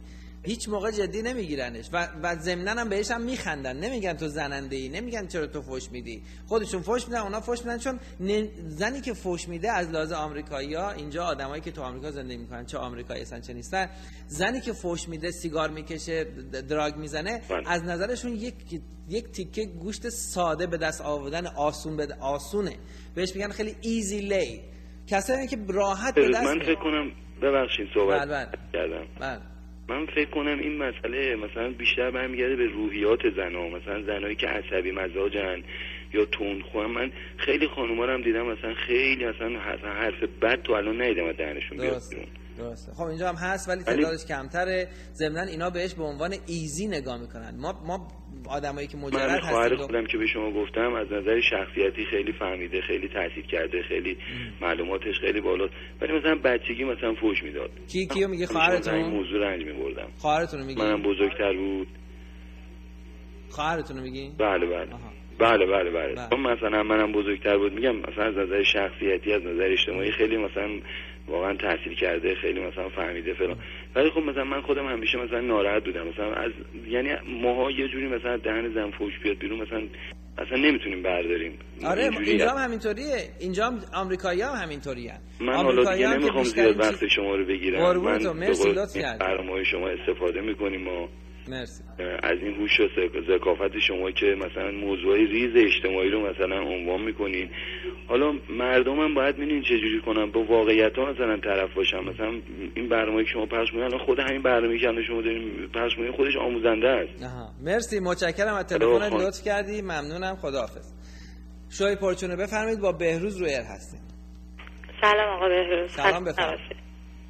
هیچ موقع جدی نمیگیرنش و ضمناً هم بهش هم میخندن، نمیگن تو زننده ای، نمیگن چرا تو فوش میدی، خودشون فوش میدن، اونا فوش میدن. چون زنی که فوش میده از لحاظ آمریکایی‌ها، اینجا آدمایی که تو آمریکا زندگی میکنن چه آمریکایی هستن چه نیستن، زنی که فوش میده، سیگار میکشه، دراگ میزنه، از نظرشون یک تیکه گوشت ساده به دست آوردن، آسونه، بهش میگن خیلی ایزی لی، کسایی که راحت به دست. من فکر کنم ببخشید صحبت کردم. من فکر کنم این مسئله مثلا بیشتر برمیگرده به روحیات زنا، مثلا زنایی که عصبی مزاجن یا تندخوان. من خیلی خانوما رو هم دیدم مثلا خیلی مثلا حرف بد تو الان ندیدم از دهنشون بیاد. درسته. خب اینجا هم هست ولی تعدادش کمتره. ضمن اینا بهش به عنوان ایزی نگاه میکنن. ما آدمایی که مجرد هستیم، من خواهر خودم که به شما گفتم از نظر شخصیتی خیلی فهمیده، خیلی تحصیل کرده، خیلی معلوماتش خیلی بالاست، ولی مثلا بچگی مثلا فوش میداد. کیو میگه؟ خواهرتون؟ این موضوع رنج میبردم. خواهرتون رو میگی؟ منم بزرگتر بود. خواهرتون رو میگی؟ بله. مثلا منم بزرگتر بود، میگم مثلا از نظر شخصیتی، از نظر اجتماعی خیلی مثلا واقعا تحصیل کرده، خیلی مثلا فهمیده فلان. ولی خب مثلا من خودم همیشه مثلا ناراحت بودم، مثلا از یعنی ماها یه جوری مثلا دهن زن فوش بیاد بیرون مثلا نمیتونیم برداریم. آره اینجا هم همینطوریه، اینجا هم آمریکایی‌ها هم همینطوریه. من حالا دیگه نمیخوام زیاد وقت شما رو بگیرم. من مرسی لطف کردید. برنامه‌های شما استفاده می‌کنیم ما. مرسی از این هوش و ذکاوت شما که مثلا موضوعی ریز اجتماعی رو مثلا عنوان میکنین. حالا مردمم باید ببینین چه جوری کنن با واقعیت‌ها مثلا طرف باشن. مثلا این برنامه‌ای که شما پخش می‌کنین، خود همین برنامه‌ای که شما دارین پخش می‌کنین خودش آموزنده است. مرسی، متشکرم از تلفنت، لطف کردی، ممنونم، خداحافظ. شوی پرچونه بفرمایید، با بهروز رو ایر هستیم. سلام آقا بهروز. سلام بفرمایید.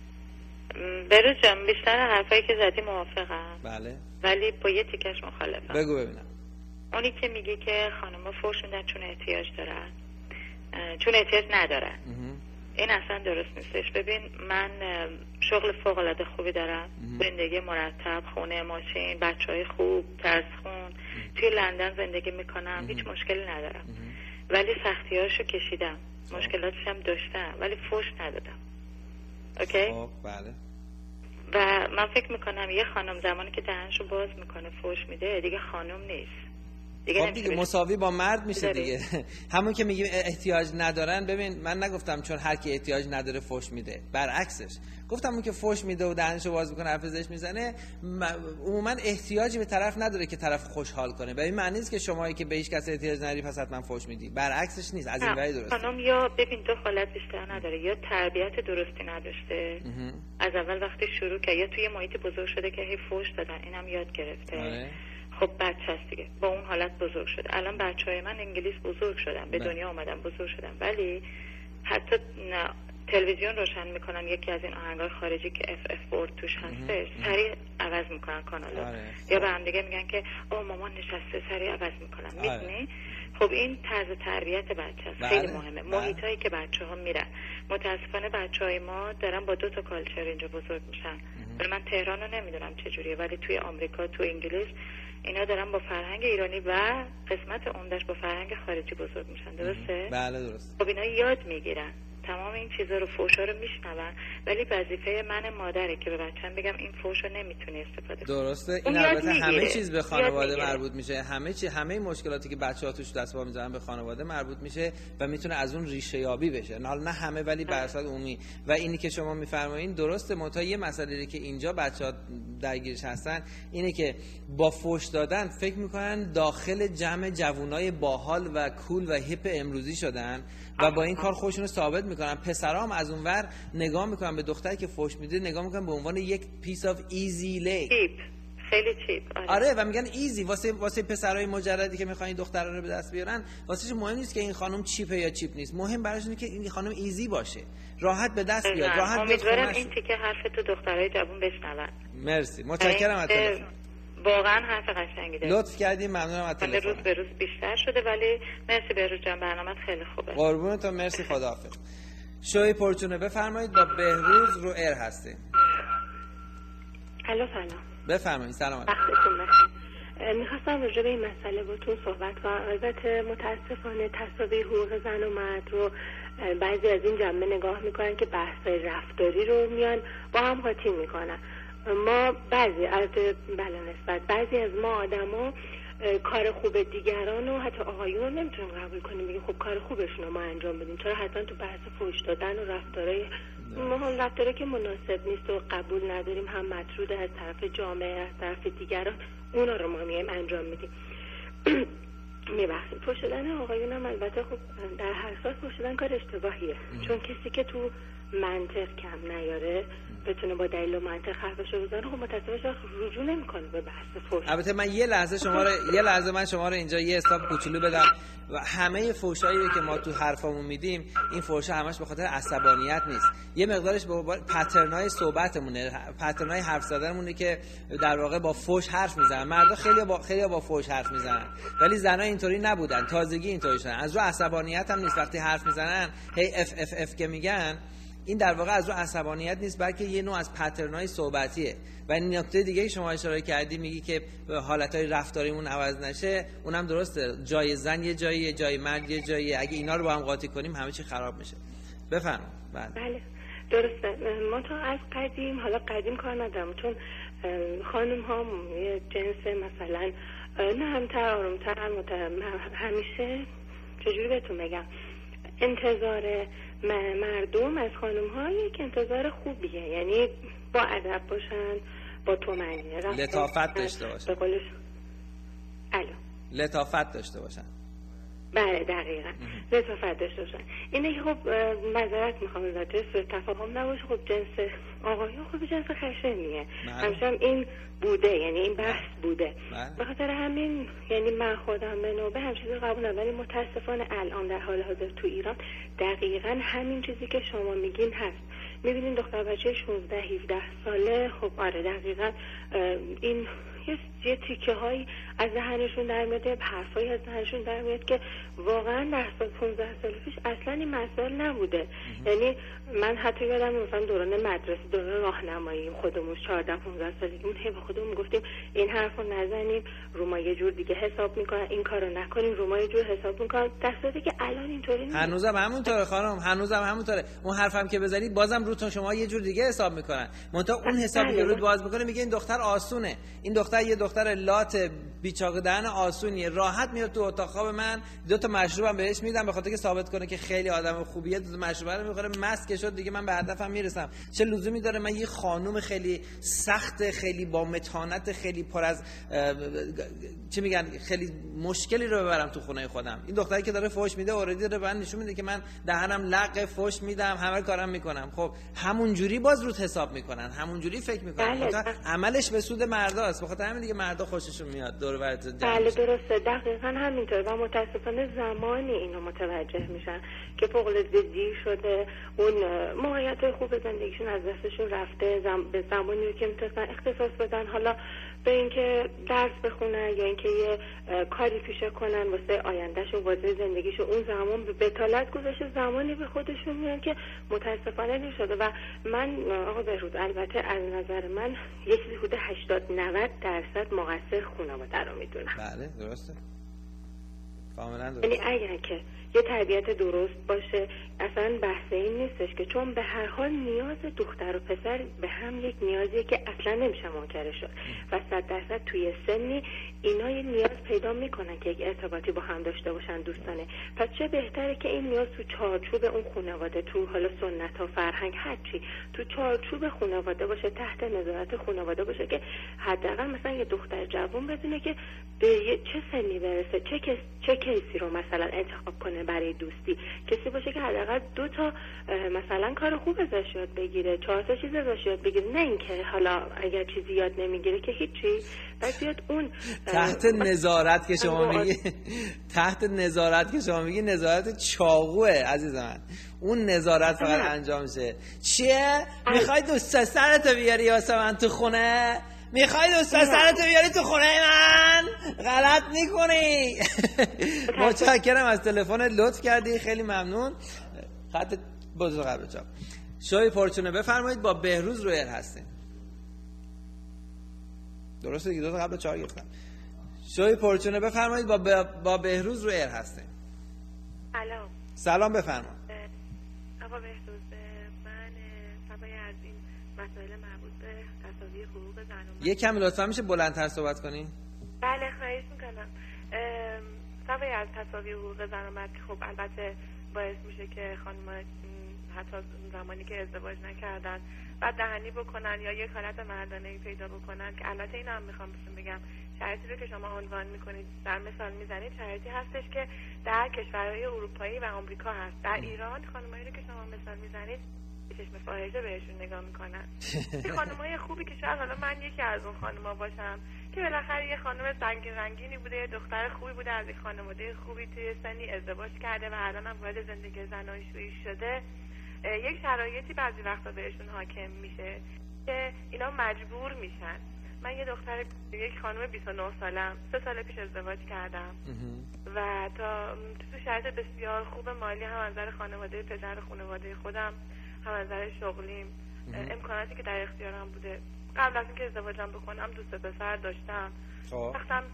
بهروز جان، بیشتر حرفایی که زدی موافقم. بله. ولی با یه تیکش مخالفم. بگو ببینم. اونی که میگی که خانم‌ها فوش میدن چون احتیاج دارن، چون احتیاج ندارن، این اصلا درست نیستش. ببین من شغل فوق‌العاده خوبی دارم، زندگی مرتب، خونه، ماشین، بچهای خوب، درسخون، توی لندن زندگی میکنم، هیچ مشکلی ندارم. ولی سختی‌هاشو کشیدم، مشکلاتش هم داشتم، ولی فوش ندادم. اوکی؟ بله. و من فکر میکنم یه خانم زمانی که دهنشو باز میکنه فوش میده دیگه خانم نیست، دیگه مساوی با مرد میشه دیگه. همون که میگیم احتیاج ندارن، ببین من نگفتم چون هر کی احتیاج نداره فوش میده، برعکسش گفتم اون که فوش میده و دهنشو باز میکنه حرف زشت میزنه عموما احتیاجی به طرف نداره که طرف خوشحال کنه. ببین معنی نیست که شمایی که به هیچ کس احتیاج نداری پس حتما فوش میدی، برعکسش نیست. از این وری درسته. خانم یا ببین دو حالت بیشتر نداره، یا تربیت درستی نداشته از اول وقتی شروع کرد، یا توی محیط بزرگ شده که هی فوش دادن اینم یاد گرفته. خب بچه هست دیگه، با اون حالت بزرگ شده. الان بچهای من انگلیس بزرگ شدن، به دنیا آمدن بزرگ شدن، ولی حتی تلویزیون روشن میکنن یکی از این آهنگای خارجی که اف بورد توش هستش سریع عوض میکنن کانالو. یا به هم دیگه میگن که مامان نشسته، سریع عوض میکنن. میدونی؟ خب این طرز تربیت بچه است. خیلی مهمه. محیطایی که بچه‌ها میرن، متاسفانه بچهای ما دارن با 2 تا کالچر اینجا بزرگ میشن. من تهران رو نمیدونم چجوریه، ولی توی آمریکا، تو انگلیس اینا دارن با فرهنگ ایرانی و قسمت عمدش با فرهنگ خارجی بزرگ میشن. درسته؟ بله درست. خب اینا یاد میگیرن تمام این چیزا رو، فوشا رو میشنون، ولی وظیفه من مادره که به بچه‌م بگم این فوشو نمیتونی استفاده کنی. درسته. این البته همه چیز به خانواده مربوط میشه، همه مشکلاتی که بچه‌ها توش دست پا میذارن به خانواده مربوط میشه و میتونه از اون ریشه یابی بشه. نه همه ولی به صورت عمومی. و اینی که شما میفرمایین درسته. منتها یه مسئله که اینجا بچه‌ها درگیرش هستن اینه که با فوش دادن فکر میکنن داخل جمع جوونای باحال و کول و هیپ امروزی شدن و با این کار خودشونو ثابت میکنن. پسرام از اونور نگاه میکنن به دختری که فوش میده، نگاه میکنن به عنوان یک پیس اف ایزی لی، خیلی چیپ. آره و میگن ایزی. واسه پسرای مجردی که میخوان دخترا رو به دست بیارن واسه مهم نیست که این خانم چیپه یا چیپ نیست، مهم براش اینه که این خانم ایزی باشه، راحت به دست بیاد، راحت بیاد. امیدوارم این تیکه حرف تو دخترای جوون بشنون. مرسی، متشکرم از تلفن. واقعا حرف قشنگی داری. لطف کردی، ممنونم از تلفن. روز به روز بیشتر شده، ولی مرسی بهروز جان، برنامه‌ت خیلی خوبه. قربونتون، مرسی، خداحافظ. شوی پرچونه بفرمایید، با بهروز رو ایر هستیم. الو سلام. بفرمایید. سلام. وقتتون بخیر. میخواستم راجع به این مسئله باتون صحبت کنم. البته متاسفانه تساوی حقوق زن و مرد رو بعضی از این جنبه نگاه میکنن که بحث رفتاری رو میان با هم قاطی میکنن. ما بعضی بعضی از ما آدما کار خوب دیگران و حتی آقایون رو نمیتونیم قبول کنیم، بگیم خب کار خوبشون رو ما انجام بدیم. چرا حتما تو بحث فحش دادن و رفتارایی که مناسب نیست و قبول نداریم، هم مطرود از طرف جامعه، از طرف دیگران، اونا رو ما میایم انجام میدیم. میبخشید. فحش دادن آقایون هم البته خب در هر سال فحش دادن کار اشتباهیه، چون کسی که تو منطق کم نیاره، بتونه با دلیل و منطق حرفش رو بزنه، خب متأسفانه رجوع نمیکنه به بحث فحش. البته من یه لحظه شما رو اینجا یه حساب کوچولو بدم. و همه فحشایی که ما تو حرفامون میدیم، این فحشا همش به خاطر عصبانیت نیست، یه مقدارش به پترنای صحبتمونه، پترنای حرف زدنمونه که در واقع با فحش حرف میزنن. مردا خیلی با فحش حرف میزنن، ولی زنا اینطوری نبودن، تازگی اینطوری شدن. از رو عصبانیت هم نیست، وقتی حرف میزنن هی اف اف اف که میگن، این در واقع از رو عصبانیت نیست، بلکه یه نوع از پترنای صحبتیه. و این نکته دیگه شما اشاره کردی، میگی که حالتهای رفتاریمون عوض نشه، اونم درسته. جای زن یه جاییه، جای مرد یه جاییه. اگه اینا رو با هم قاطی کنیم همه چی خراب میشه. بفرمایید. بله درسته. ما تا از قدیم، حالا قدیم کار ندارم، چون خانم ها یه جنس مثلا نرم‌تر، آروم‌تر، همیشه چجوری بهتون بگم، انتظار مردم از خانم ها یک انتظار خوبیه، یعنی با ادب باشن، با تومنینه، لطافت داشته باشن. لطافت داشته باشن. بله دقیقا. لطافت داشته باشن. اینه که خب معذرت میخوام البته سوء تفاهم نباشه، خب جنس آقایون خب جنس خشنیه، همیشه هم این بوده، یعنی این بحث بوده. به خاطر همین یعنی من خودم به نوبه هم چیزی قبول ندارم، ولی متاسفانه الان در حال حاضر تو ایران دقیقا همین چیزی که شما میگین هست. میبینین دختر بچه 16 17 ساله، خب آره دقیقا این یه تیکه هایی از ذهنشون در میاد، حرفایی از ذهنشون در میاد که واقعا در 15 سال پیش اصلا این مسائل نبوده. یعنی من حتی یادم مثلا دوران مدرسه، دوران راهنمایی خودمون 14 15 سالگیمون هی به خودمون میگفتیم این حرفو نزنیم، رو ما یه جور دیگه حساب میکنن، این کارو نکنیم، رو ما یه جور حساب میکنن، در صورتی که الان اینطوری نیست. هنوزم همونطوره خانم، هنوزم همونطوره. اون حرفم که بزنید بازم روتون شما یه جور دیگه حساب میکنن. منتها اون حسابی که رود باز میکنه میگه این دختر آسونه، این دختر یه دختر لات بیچاق دهن آسونیه، راحت میاد تو اتاق خواب من، 2 تا مشروبم بهش میدم به خاطر که ثابت کنه که خیلی آدم خوبیه، 2 تا مشروب رو میخوره، مست که شد دیگه من به هدفم میرسم. چه لزومی داره من یه خانم خیلی سخت، خیلی با متانت، خیلی پر از چی میگن، خیلی مشکلی رو ببرم تو خونه خودم؟ این دختری که داره فحش میده اوردی داره من نشون میده که من دهنم لق، فحش میدم، همه کارم میکنم. خب همون جوری باز روت حساب میکنن، همون جوری فکر میکنن. عملش به سود مرداست، بخاطر همین دیگه مردا خوششون میاد دور و برت. بله درسته، دقیقاً همینطوره. و متاسفانه زمانی اینو متوجه میشن که فوق‌العاده دیر شده، اون موقعیت خوب زندگیشون از دستشون رفته، به زمانی رو که میتونن اختصاص بدن حالا به اینکه درس بخونن یا اینکه یه کاری پیشه کنن واسه آیندهشون، واسه زندگیشون، اون زمان به بتالت گذاشته، زمانی به خودشون میان که متاسفانه دیر شده. و من آقا بهروز البته از نظر من یه چیزی حدود 80-90% مقصر خانواده رو میدونم. بله درسته، کاملا درسته. یعنی اگر که یه تربیت درست باشه اصلا بحث این نیستش که، چون به هر حال نیاز دختر و پسر به هم یک نیازیه که اصلا نمیشه منکرش شد و 100% توی سنی اینا یه نیاز پیدا میکنن که یک ارتباطی با هم داشته باشن دوستانه. پس چه بهتره که این نیاز تو چارچوب اون خانواده، تو حالا سنت و فرهنگ هرچی تو چارچوب خانواده باشه، تحت نظارت خانواده باشه، که حداقل مثلا یه دختر جوان بدونه که به چه سنی برسه، چه کیسی رو مثلا انتخاب کنه برای دوستی، کسی باشه که حداقل 2 تا مثلا کار خوب ازش یاد بگیره، 4 تا چیز ازش یاد بگیره، نه اینکه حالا اگر چیزی یاد نمیگیره که هیچی. بعد بیاد اون تحت نظارت که شما میگی، تحت نظارت که شما میگی، نظارت چاقوه عزیز من. اون نظارت فقط انجام شه. چیه؟ میخوای دوست سرتو بیاری واسه من تو خونه؟ میخوای دوست سرتو بیاری تو خونه من؟ غلط میکنی. متشکرم از تلفن، لطف کردی، خیلی ممنون. خط بزرگ قبل چاپ شوی پرچونه بفرمایید. با بهروز روی ایر هستیم. درسته دیگه، 2 تا قبل 4 گفتم. شوی پرچونه بفرمایید. با بهروز روی ایر هستیم. سلام بفرمایید. آقا بهروز، من سبای از این مسائل مربوط به تساوی حقوق زن و مرد. یک کمی لطفا میشه بلندتر صحبت کنی؟ بله خواهش میکنم. سوای از تساوی حقوق زن و مرد که خب البته باعث میشه که خانم‌ها حتی زمانی که ازدواج نکردن بعد دهنی بکنن یا یک حالت مردانه‌ای پیدا بکنن، که البته اینا هم میخوام بگم شرایطی رو که شما عنوان میکنید در مثال میزنید شرایطی هستش که در کشورهای اروپایی و آمریکا هست. در ایران خانمایی رو که شما مثال میزنید چشم فاحشه بهشون نگاه میکنن. خانمای خوبی که شاید حالا من یکی از اون خانما باشم که بالاخره یه خانم سنگین رنگینی بوده، یه دختر خوبی بوده، از یک خانواده خوبی توی سنی ازدواج کرده و الان هم وارد زندگی زناشویی شده، یک شرایطی بعضی وقتا بهشون حاکم میشه که اینا مجبور میشن. من یه دختر، یک خانم 29 سالم 3 سال پیش ازدواج کردم و تا تو شرایط بسیار خوب مالی، هم از نظر خانواده پدر خانواده خودم، هم از نظر شغلیم، امکاناتی که در اختیارم بوده. قبل از اینکه ازدواجم بکنم 2 پسر داشتم. وقتم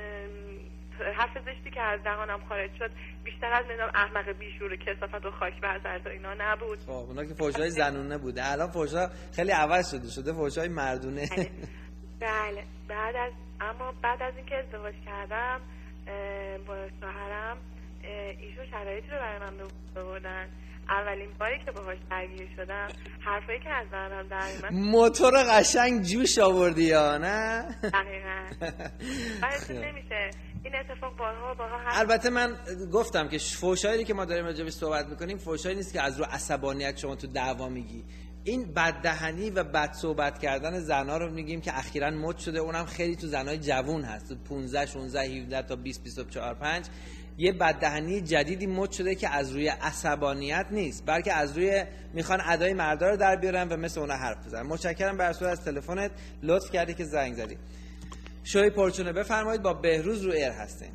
حرف زشتی که از دهانم خارج شد بیشتر از میدونم احمق بیشور و کثافت و خاک بر سر اینا نبود. اونا که فحشای زنونه بوده، الان فحشا خیلی عوض شده فحشای مردونه. بله. بعد از اینکه ازدواج کردم با شوهرم، ایشون شرایطی رو برای من بردن. اولین باری که باهاش درگیر شدم، حرفایی که از منم در اومد، موتور قشنگ جوش آوردی یا نه؟ دقیقاً. باعث نمیشه این اتفاق بارها البته من گفتم که فحشایی که ما داریم راجع بهش صحبت میکنیم فحشایی نیست که از رو عصبانیت شما تو دعوا میگی. این بددهنی و بد صحبت کردن زنا رو میگیم که اخیراً مد شده، اونم خیلی تو زنای جوون هست، 15 16 17 تا 20 24 5. یه بددهنی جدیدی مد شده که از روی عصبانیت نیست، بلکه از روی میخوان ادای مردا رو در بیارن و مثل اونا حرف بزنن. متشکرم برسو از تلفنت، لطف کردی که زنگ زدی. شوی پرچونه بفرمایید، با بهروز رو ایر هستین.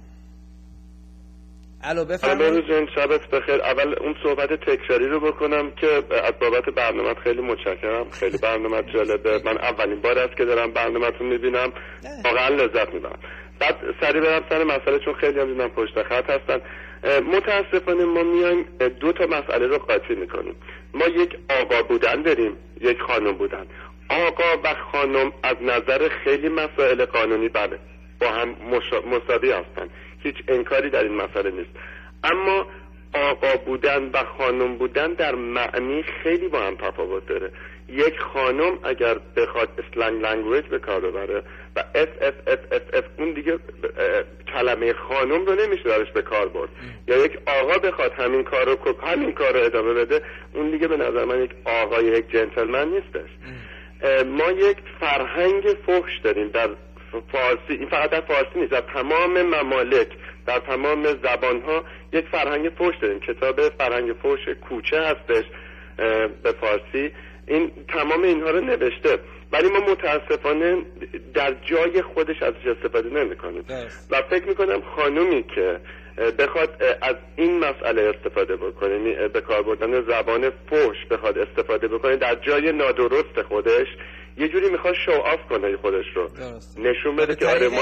الو بفرمایید. بهروز جان شبت بخیر. اول اون صحبت تکراری رو بکنم که از بابت برنامه‌ت خیلی متشکرم. خیلی برنامه جالبه. من اولین بار است که دارم برنامه‌تون میبینم، واقعا لذت میبرم. بعد سریع برم سر مسئله، چون خیلی هم دیدم پشت خط هستن. متاسفانه ما میایم 2 تا مسئله رو قاطی میکنیم. ما یک آقا بودن داریم، یک خانم بودن. آقا و خانم از نظر خیلی مسائل قانونی بله با هم مساوی هستن، هیچ انکاری در این مسئله نیست. اما آقا بودن و خانم بودن در معنی خیلی با هم تفاوت داره. یک خانم اگر بخواد اسلنگ لنگویج به کار ببره و اف اون دیگه کلمه خانم رو نمیشه درش به کار برد. یا یک آقا بخواد همین کار رو ادامه بده، اون دیگه به نظر من یک آقا، یک جنتلمن نیستش. ما یک فرهنگ فحش داریم در فارسی، این فقط در فارسی نیست، در تمام ممالک، در تمام زبانها یک فرهنگ فحش داریم. کتاب فرهنگ فحش کوچه هستش به فارسی، این تمام اینها رو نوشته، ولی ما متاسفانه در جای خودش ازش استفاده نمی‌کنیم و فکر می‌کنم خانومی که بخواد از این مسئله استفاده بکنه، به کار بردن زبان فحش بخواد استفاده بکنه در جای نادرست خودش، یه جوری میخواد شو آف کنه خودش رو، نشون بده که آره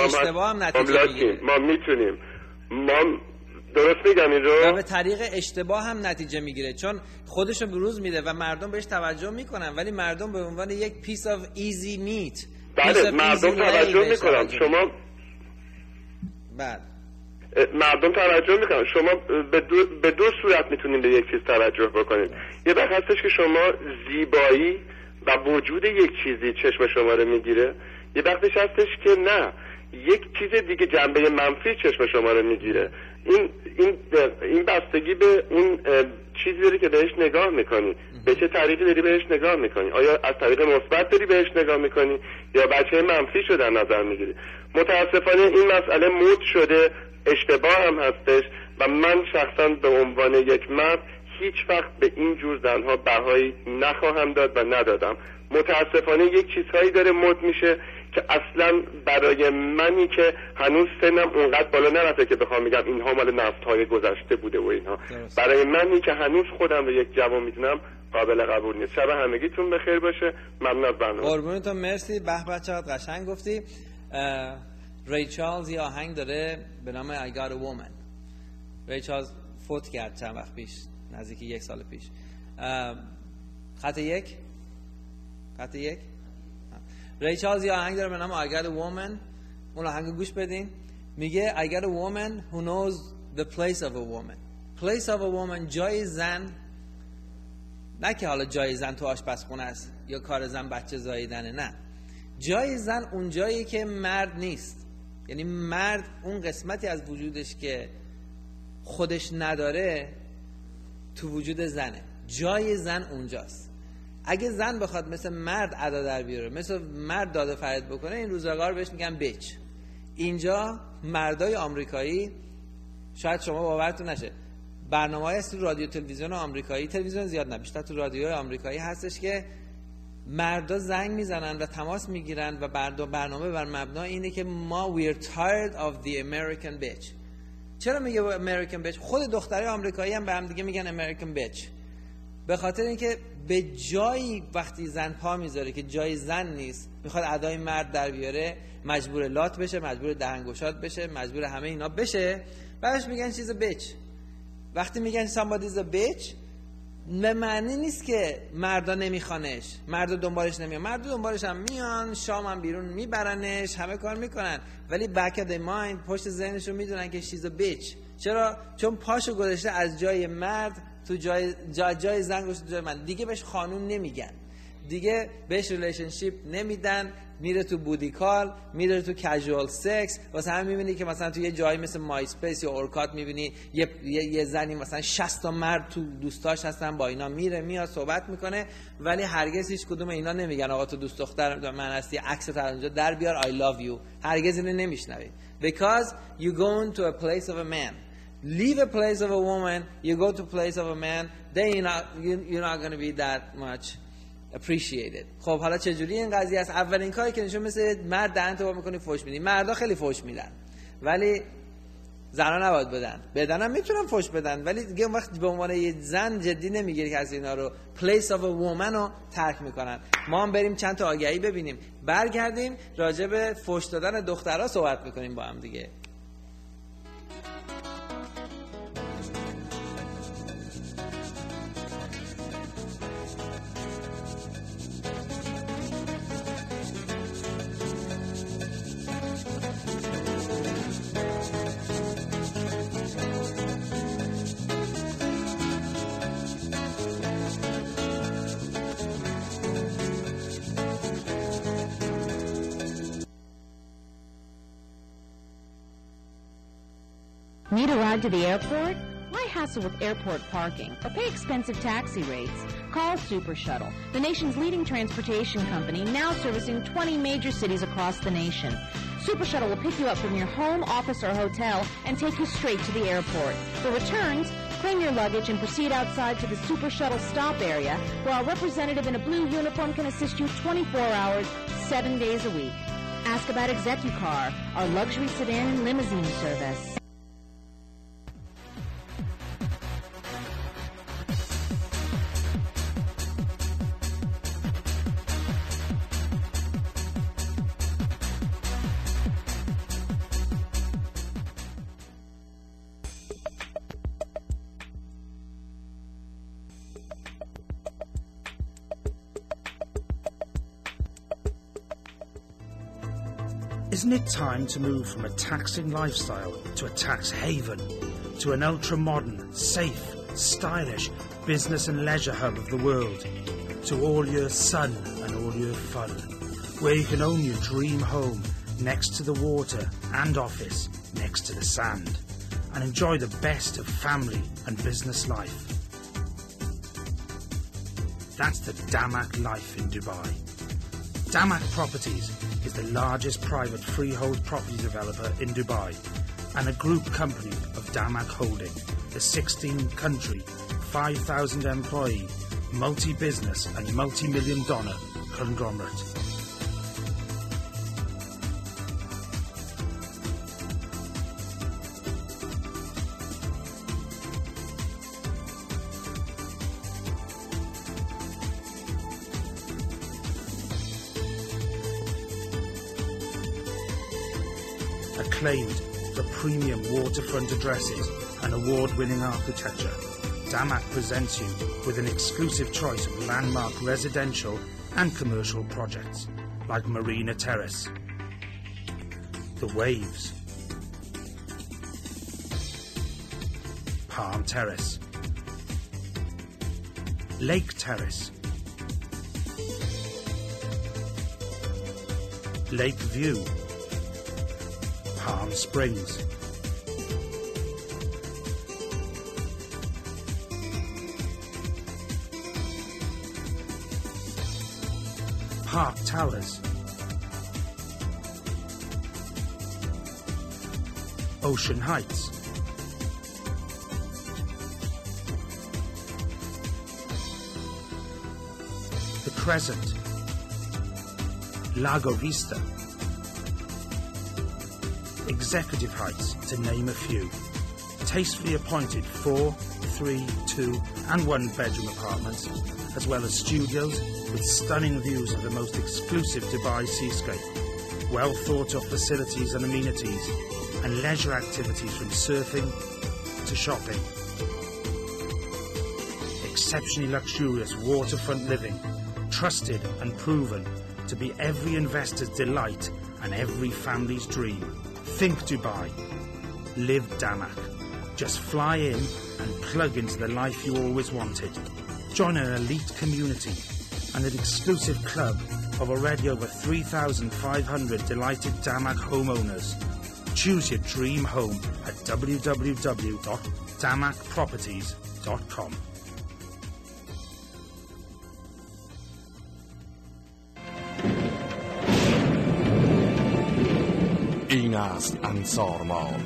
ما میتونیم، ما درست میگم این رو، و به طریق اشتباه هم نتیجه میگیره، چون خودشو بروز میده و مردم بهش توجه میکنن، ولی مردم به عنوان یک piece of easy meat، بله مردم توجه میکنن. شما بله مردم توجه میکنن. شما به دو صورت میتونید به یک چیز توجه بکنید. یه وقت هستش که شما زیبایی و وجود یک چیزی چشم شما رو میگیره، یه وقتش هستش که نه، یک چیز دیگه جنبه منفی چشم شما رو میگیره. این بستگی به اون چیزی داره که بهش نگاه میکنی، به چه طریقی داری بهش نگاه میکنی. آیا از طریق مثبت داری بهش نگاه میکنی یا بچه منفی شو در نظر میگیری؟ متاسفانه این مسئله مود شده، اشتباه هم هستش و من شخصا به عنوان یک مرد هیچ وقت به این جور زنها بهایی نخواهم داد و ندادم. متاسفانه یک چیزهایی داره مد میشه که اصلا برای منی که هنوز سنم اونقدر بالا نرفته که بخوام میگم اینها مال نسل‌های گذشته بوده و اینها، برای منی که هنوز خودم رو یک جوان میدونم قابل قبول نیست. شب همگیتون بخیر باشه. ممنون از برنامه. قربونتون، مرسی. به به چقدر قشنگ گفتی. ری چارلز یه آهنگ داره به نام I Got a Woman. ری چارلز فوت کرد چند وقت پیش، نزدیک 1 سال پیش. خط 1 خط 1. ری چارلز یه آهنگ داره به نام I Got a Woman. اون آهنگ گوش بدین. میگه I got a woman who knows the place of a woman. Place of a woman، جای زن، نه که حالا جای زن تو آشپزخونه است یا کار زن بچه زاییدنه، نه، جای زن اون جایی که مرد نیست. یعنی مرد اون قسمتی از وجودش که خودش نداره تو وجود زنه، جای زن اونجاست. اگه زن بخواد مثل مرد ادا در بیاره، مثل مرد داد و فریاد بکنه، این روزگار بهش میگن بیچ. اینجا مردای آمریکایی، شاید شما باورتون نشه، برنامه‌ای هست تو رادیو تلویزیون آمریکایی، تلویزیون زیاد نه، بیشتر تو رادیوهای آمریکایی هستش که مردا زنگ میزنن و تماس میگیرن و برنامه بر مبنای اینه که ما we're tired of the American bitch. چرا میگه American bitch؟ خود دخترای آمریکایی هم به هم دیگه میگن American bitch. به خاطر اینکه به جایی وقتی زن پا میذاره که جای زن نیست، میخواد ادای مرد در بیاره، مجبور لات بشه، مجبور دهنگشاد بشه، مجبور همه اینا بشه، بعدش میگن چیز bitch. وقتی میگن somebody's a bitch، به معنی نیست که مردا نمیخوانش، مردا دنبالش نمیان، مردا دنبالش هم میان، شام هم بیرون میبرنش، همه کار میکنن، ولی back of the mind، پشت ذهنشون میدونن که she's a bitch. چرا؟ چون پاشو گذاشته از جای مرد تو جای زن گذاشته جای من. دیگه بهش خانوم نمیگن، دیگه بهش ریلیشنشیپ نمیدن، میره تو بودی کال، میره تو کژوال سکس. واسه هم میبینی که مثلا تو یه جایی مثل مای اسپیس یا اورکات میبینی یه زنی مثلا 60 تا مرد تو دوستاش هستن، با اینا میره میاد صحبت میکنه، ولی هرگز هیچ کدوم اینا نمیگن آقا تو دوست دختر من هستی، عکست اونجا در بیار I love you. هرگز اینو نمیشنوی. Because you go into a place of a man. Leave a place of a woman, you go to a place of a man, then you're not going to be that much appreciated. خب حالا چجوری این قضیه است؟ اولین کاری که نشون مثل مرد دهن تو میکنی فوش میدی. مردا خیلی فوش میدن ولی زنا نباید بدن هم میتونن فوش بدن، ولی دیگه اون وقت به عنوان یه زن جدی نمیگیری که از اینا رو place of a woman رو ترک میکنن. ما هم بریم چند تا آگهی ببینیم، برگردیم راجع به فوش دادن دخترها صحبت میکنیم با هم دیگه. Need a ride to the airport? Why hassle with airport parking or pay expensive taxi rates? Call Super Shuttle, the nation's leading transportation company, now servicing 20 major cities across the nation. Super Shuttle will pick you up from your home, office, or hotel and take you straight to the airport. For returns, claim your luggage and proceed outside to the Super Shuttle stop area, where our representative in a blue uniform can assist you 24 hours, 7 days a week. Ask about Execucar, our luxury sedan and limousine service. Isn't it time to move from a taxing lifestyle to a tax haven, to an ultra-modern, safe, stylish business and leisure hub of the world, to all your sun and all your fun, where you can own your dream home next to the water and office next to the sand, and enjoy the best of family and business life. That's the Damac life in Dubai. Damac Properties is the largest private freehold property developer in Dubai and a group company of Damac Holding, the 16-country, 5,000 employee, multi-business and multi-million-dollar conglomerate. Acclaimed for premium waterfront addresses and award-winning architecture, Damac presents you with an exclusive choice of landmark residential and commercial projects like Marina Terrace, The Waves, Palm Terrace, Lake Terrace, Lake View, Palm Springs, Park Towers, Ocean Heights, The Crescent, Lago Vista, Executive Heights, to name a few. Tastefully appointed 4, 3, 2 and 1 bedroom apartments, as well as studios with stunning views of the most exclusive Dubai seascape, well thought of facilities and amenities, and leisure activities from surfing to shopping. Exceptionally luxurious waterfront living, trusted and proven to be every investor's delight and every family's dream. Think Dubai. Live Damac. Just fly in and plug into the life you always wanted. Join an elite community and an exclusive club of already over 3,500 delighted Damac homeowners. Choose your dream home at www.damacproperties.com. این است انصار مال.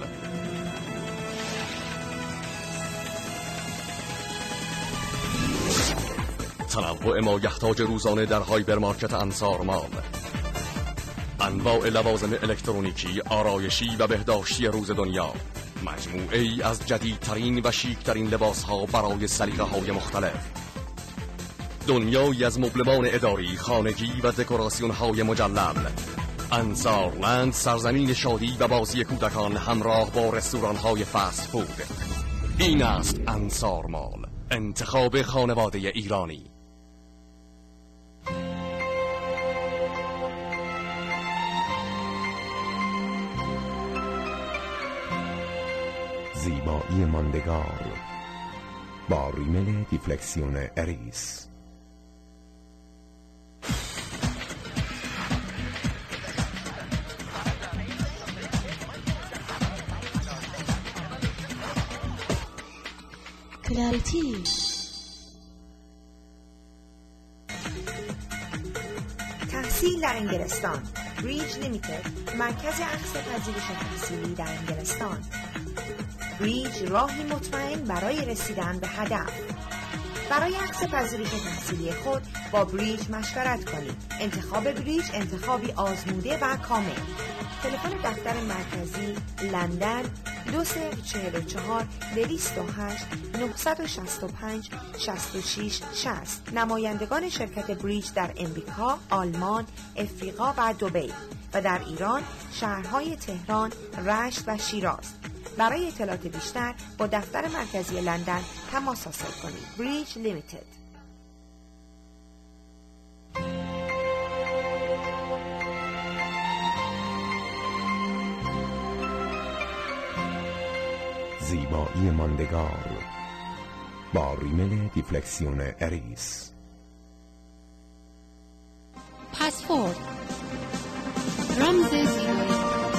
تنوع مایحتاج روزانه در هایپرمارکت انصار مال. انواع لوازم الکترونیکی، آرایشی و بهداشتی روز دنیا. مجموعه ای از جدیدترین و شیکترین لباس ها برای سلیقه های مختلف. دنیایی از مبلمان اداری، خانگی و دکوراسیون های مجلل. انصارلند، سرزمین شادی و بازی کودکان همراه با رستوران های فست فود. این است انصار مال، انتخاب خانواده ایرانی. زیبایی ماندگار با ریمل دیفلکسیون اریس. کلاریتی تحصیل در انگلستان. بریج لیمیتد، مرکز اخذ پذیرش تحصیلی در انگلستان. بریج راهی مطمئن برای رسیدن به هدف. برای اخذ پذیرش تحصیلی خود با بریج مشورت کنید. انتخاب بریج انتخابی آزموده و کامل. تلفن دفتر مرکزی لندن 2044 208 965 66 60. نمایندگان شرکت بریج در امریکا، آلمان، افریقا و دبی و در ایران شهرهای تهران، رشت و شیراز. برای اطلاعات بیشتر با دفتر مرکزی لندن تماس حاصل کنید. بریج لیمیتد. زیبایی ماندگار با ریمل دیفلکسیون اریس. پسورد، رمز زیبایی.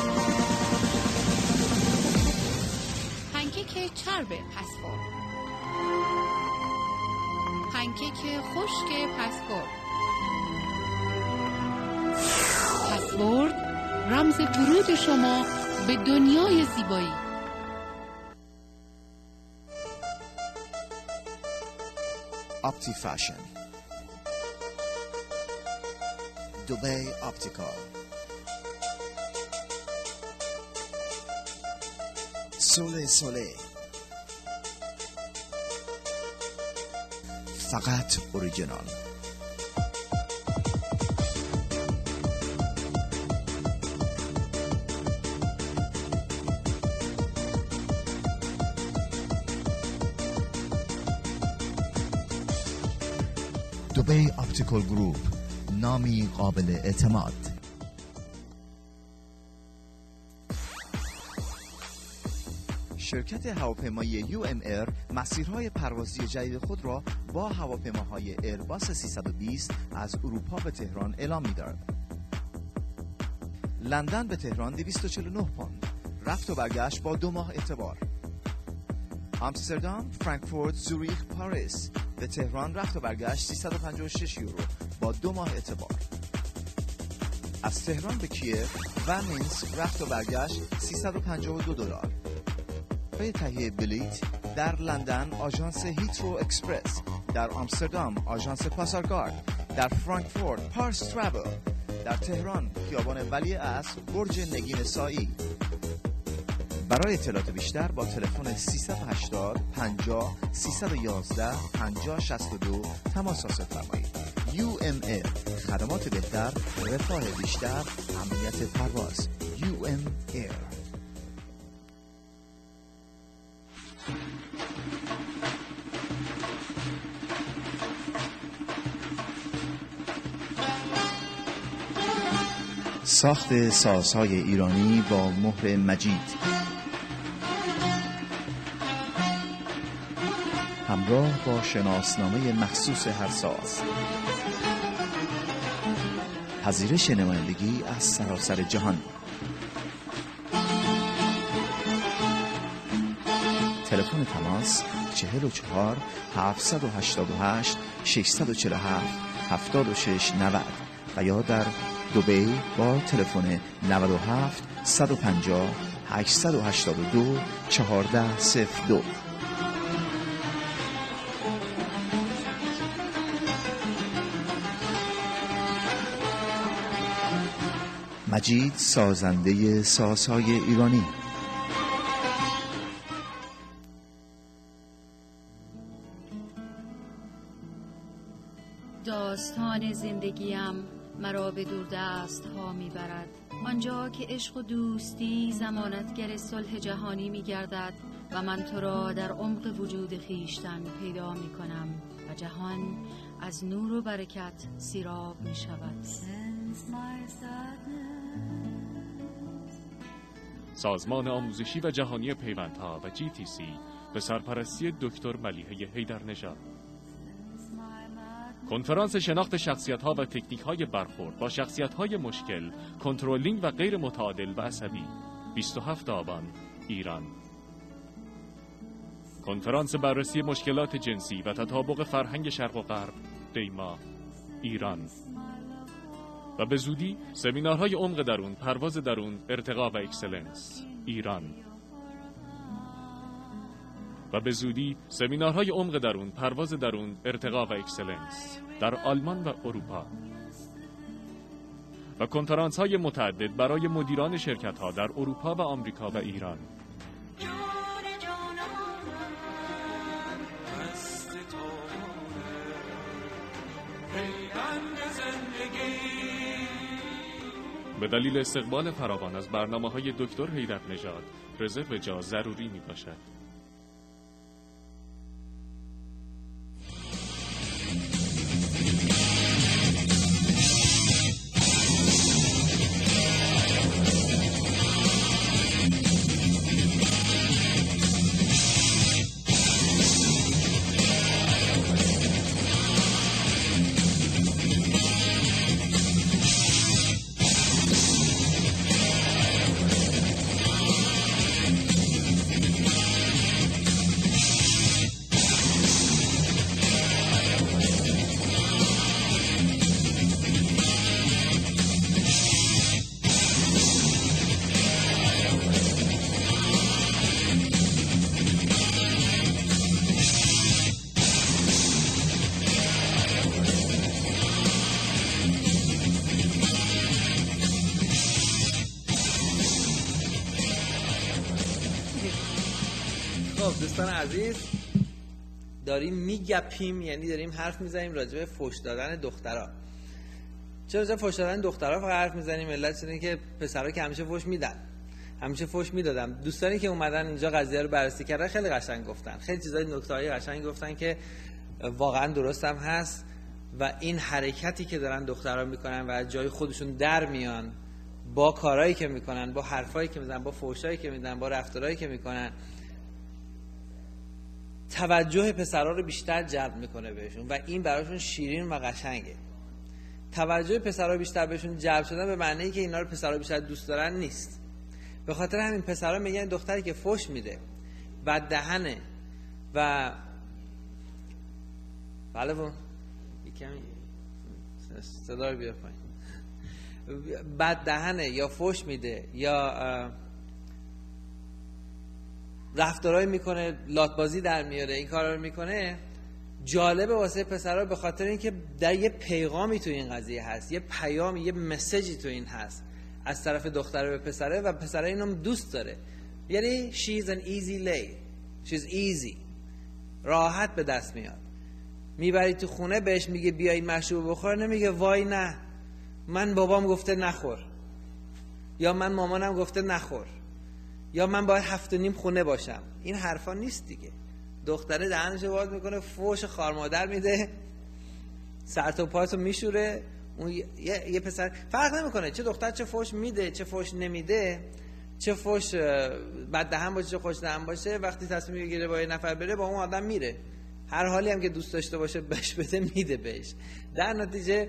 پنکیک چرب پسورد، پنکیک خشک پسورد. پسورد، رمز ورود شما به دنیای زیبایی. Opti Fashion, Dubai Optical, Sole, فقط اوریجینال. دبی اپتیکال گروپ نامی قابل اعتماد. شرکت هواپیمایی UMR مسیرهای پروازی جدید خود را با هواپیماهای ایرباس 320 از اروپا به تهران اعلام می‌دارد. لندن به تهران 249 پوند، رفت و برگشت با 2 ماه اعتبار. آمستردام، فرانکفورت، زوریخ، پاریس به تهران رفت و برگشت 356 یورو با 2 ماه اعتبار. از تهران به کیف و مینسک رفت و برگشت 352 دلار. برای تهیه بلیط در لندن آژانس هیترو اکسپرس، در آمستردام آژانس پاسارگارد، در فرانکفورت پارس ترافل، در تهران خیابان ولی عصر برج نگین سایی. برای اطلاعات بیشتر با تلفن 380 50 311 50 62 تماس حاصل فرمایید. UMR، خدمات بهتر، رفاه بیشتر، امنیت پرواز. UMR. ساخت سازهای ایرانی با مهر مجید، همراه با شناسنامه مخصوص هر ساز، پذیرش نمایندگی از سراسر جهان. تلفن تماس 44 788 647 76 90 و یا در دبی با تلفن 97 150 882 1402. مجید، سازنده سازهای ایرانی. داستان زندگیم مرا به دور دست ها می برد، آنجا که عشق و دوستی ضمانتگر صلح جهانی می گردد و من تو را در عمق وجود خیشتن پیدا می کنم و جهان از نور و برکت سیراب می شود. سازمان آموزشی و جهانی پیوندها و GTC به سرپرستی دکتر ملیحه حیدرنژاد. کنفرانس شناخت شخصیت‌ها و تکنیک‌های برخورد با شخصیت‌های مشکل، کنترلینگ و غیر متعادل و عصبی. 27 آبان، ایران. کنفرانس بررسی مشکلات جنسی و تطابق فرهنگ شرق و غرب، دیما، ایران. و به زودی سمینارهای عمق درون، پرواز درون، ارتقا و اکسلنس، ایران. و به زودی سمینارهای عمق درون، پرواز درون، ارتقا و اکسلنس در آلمان و اروپا. و کنفرانس‌های متعدد برای مدیران شرکت‌ها در اروپا و آمریکا و ایران. به دلیل استقبال فراوان از برنامه‌های دکتر حیدرنژاد، رزرو جا ضروری می‌باشد. دوستان عزیز، داریم میگپیم، یعنی داریم حرف میزنیم راجع به فحش دادن دخترها. چرا راجع به فحش دادن دخترها فقط حرف میزنیم؟ علت اینه که پسرها که همیشه فحش میدن، همیشه فحش میدادن. دوستانی که اومدن اینجا قضیه رو بررسی کردن خیلی قشنگ گفتن، خیلی چیزای نکته‌های قشنگ گفتن که واقعا درست هم هست و این حرکتی که دارن دخترها میکنن و از جای خودشون در میان با کارهایی که میکنن، با حرفایی که میزنن، با فحشایی که میدن، با رفتارهایی که میکنن، توجه پسرها رو بیشتر جلب میکنه بهشون و این براشون شیرین و قشنگه. توجه پسرها بیشتر بهشون جلب شدن به معنی که اینا رو پسرها بیشتر دوست دارن نیست. به خاطر همین پسرها میگن دختری که فحش میده، بد دهنه و بله کمی صدا رو بیار پایین، بد دهنه یا فحش میده یا رفتارهایی میکنه، لاتبازی در میاره، این کارا رو میکنه، جالبه واسه پسرها به خاطر اینکه در یه پیغامی تو این قضیه هست، یه پیامی، یه مسیجی تو این هست از طرف دختره به پسره و پسره اینو دوست داره. یعنی she's an easy lay، she's easy، راحت به دست میاد. میبری تو خونه بهش میگه بیا این مشروب بخور، نمیگه وای نه من بابام گفته نخور، یا من مامانم گفته نخور، یا من باید 7:30 خونه باشم. این حرفا نیست دیگه. دختره دهنشو باز میکنه، فوش خارمادر میده، سر تا پاتو میشوره. اون یه پسر فرق نمیکنه چه دختر چه فوش میده چه فوش نمیده، چه فوش بد دهن باشه چه خوش دهن باشه، وقتی تصمیم میگیره با یه نفر بره با اون آدم میره. هر حالی هم که دوست داشته باشه بهش بده میده بهش. در نتیجه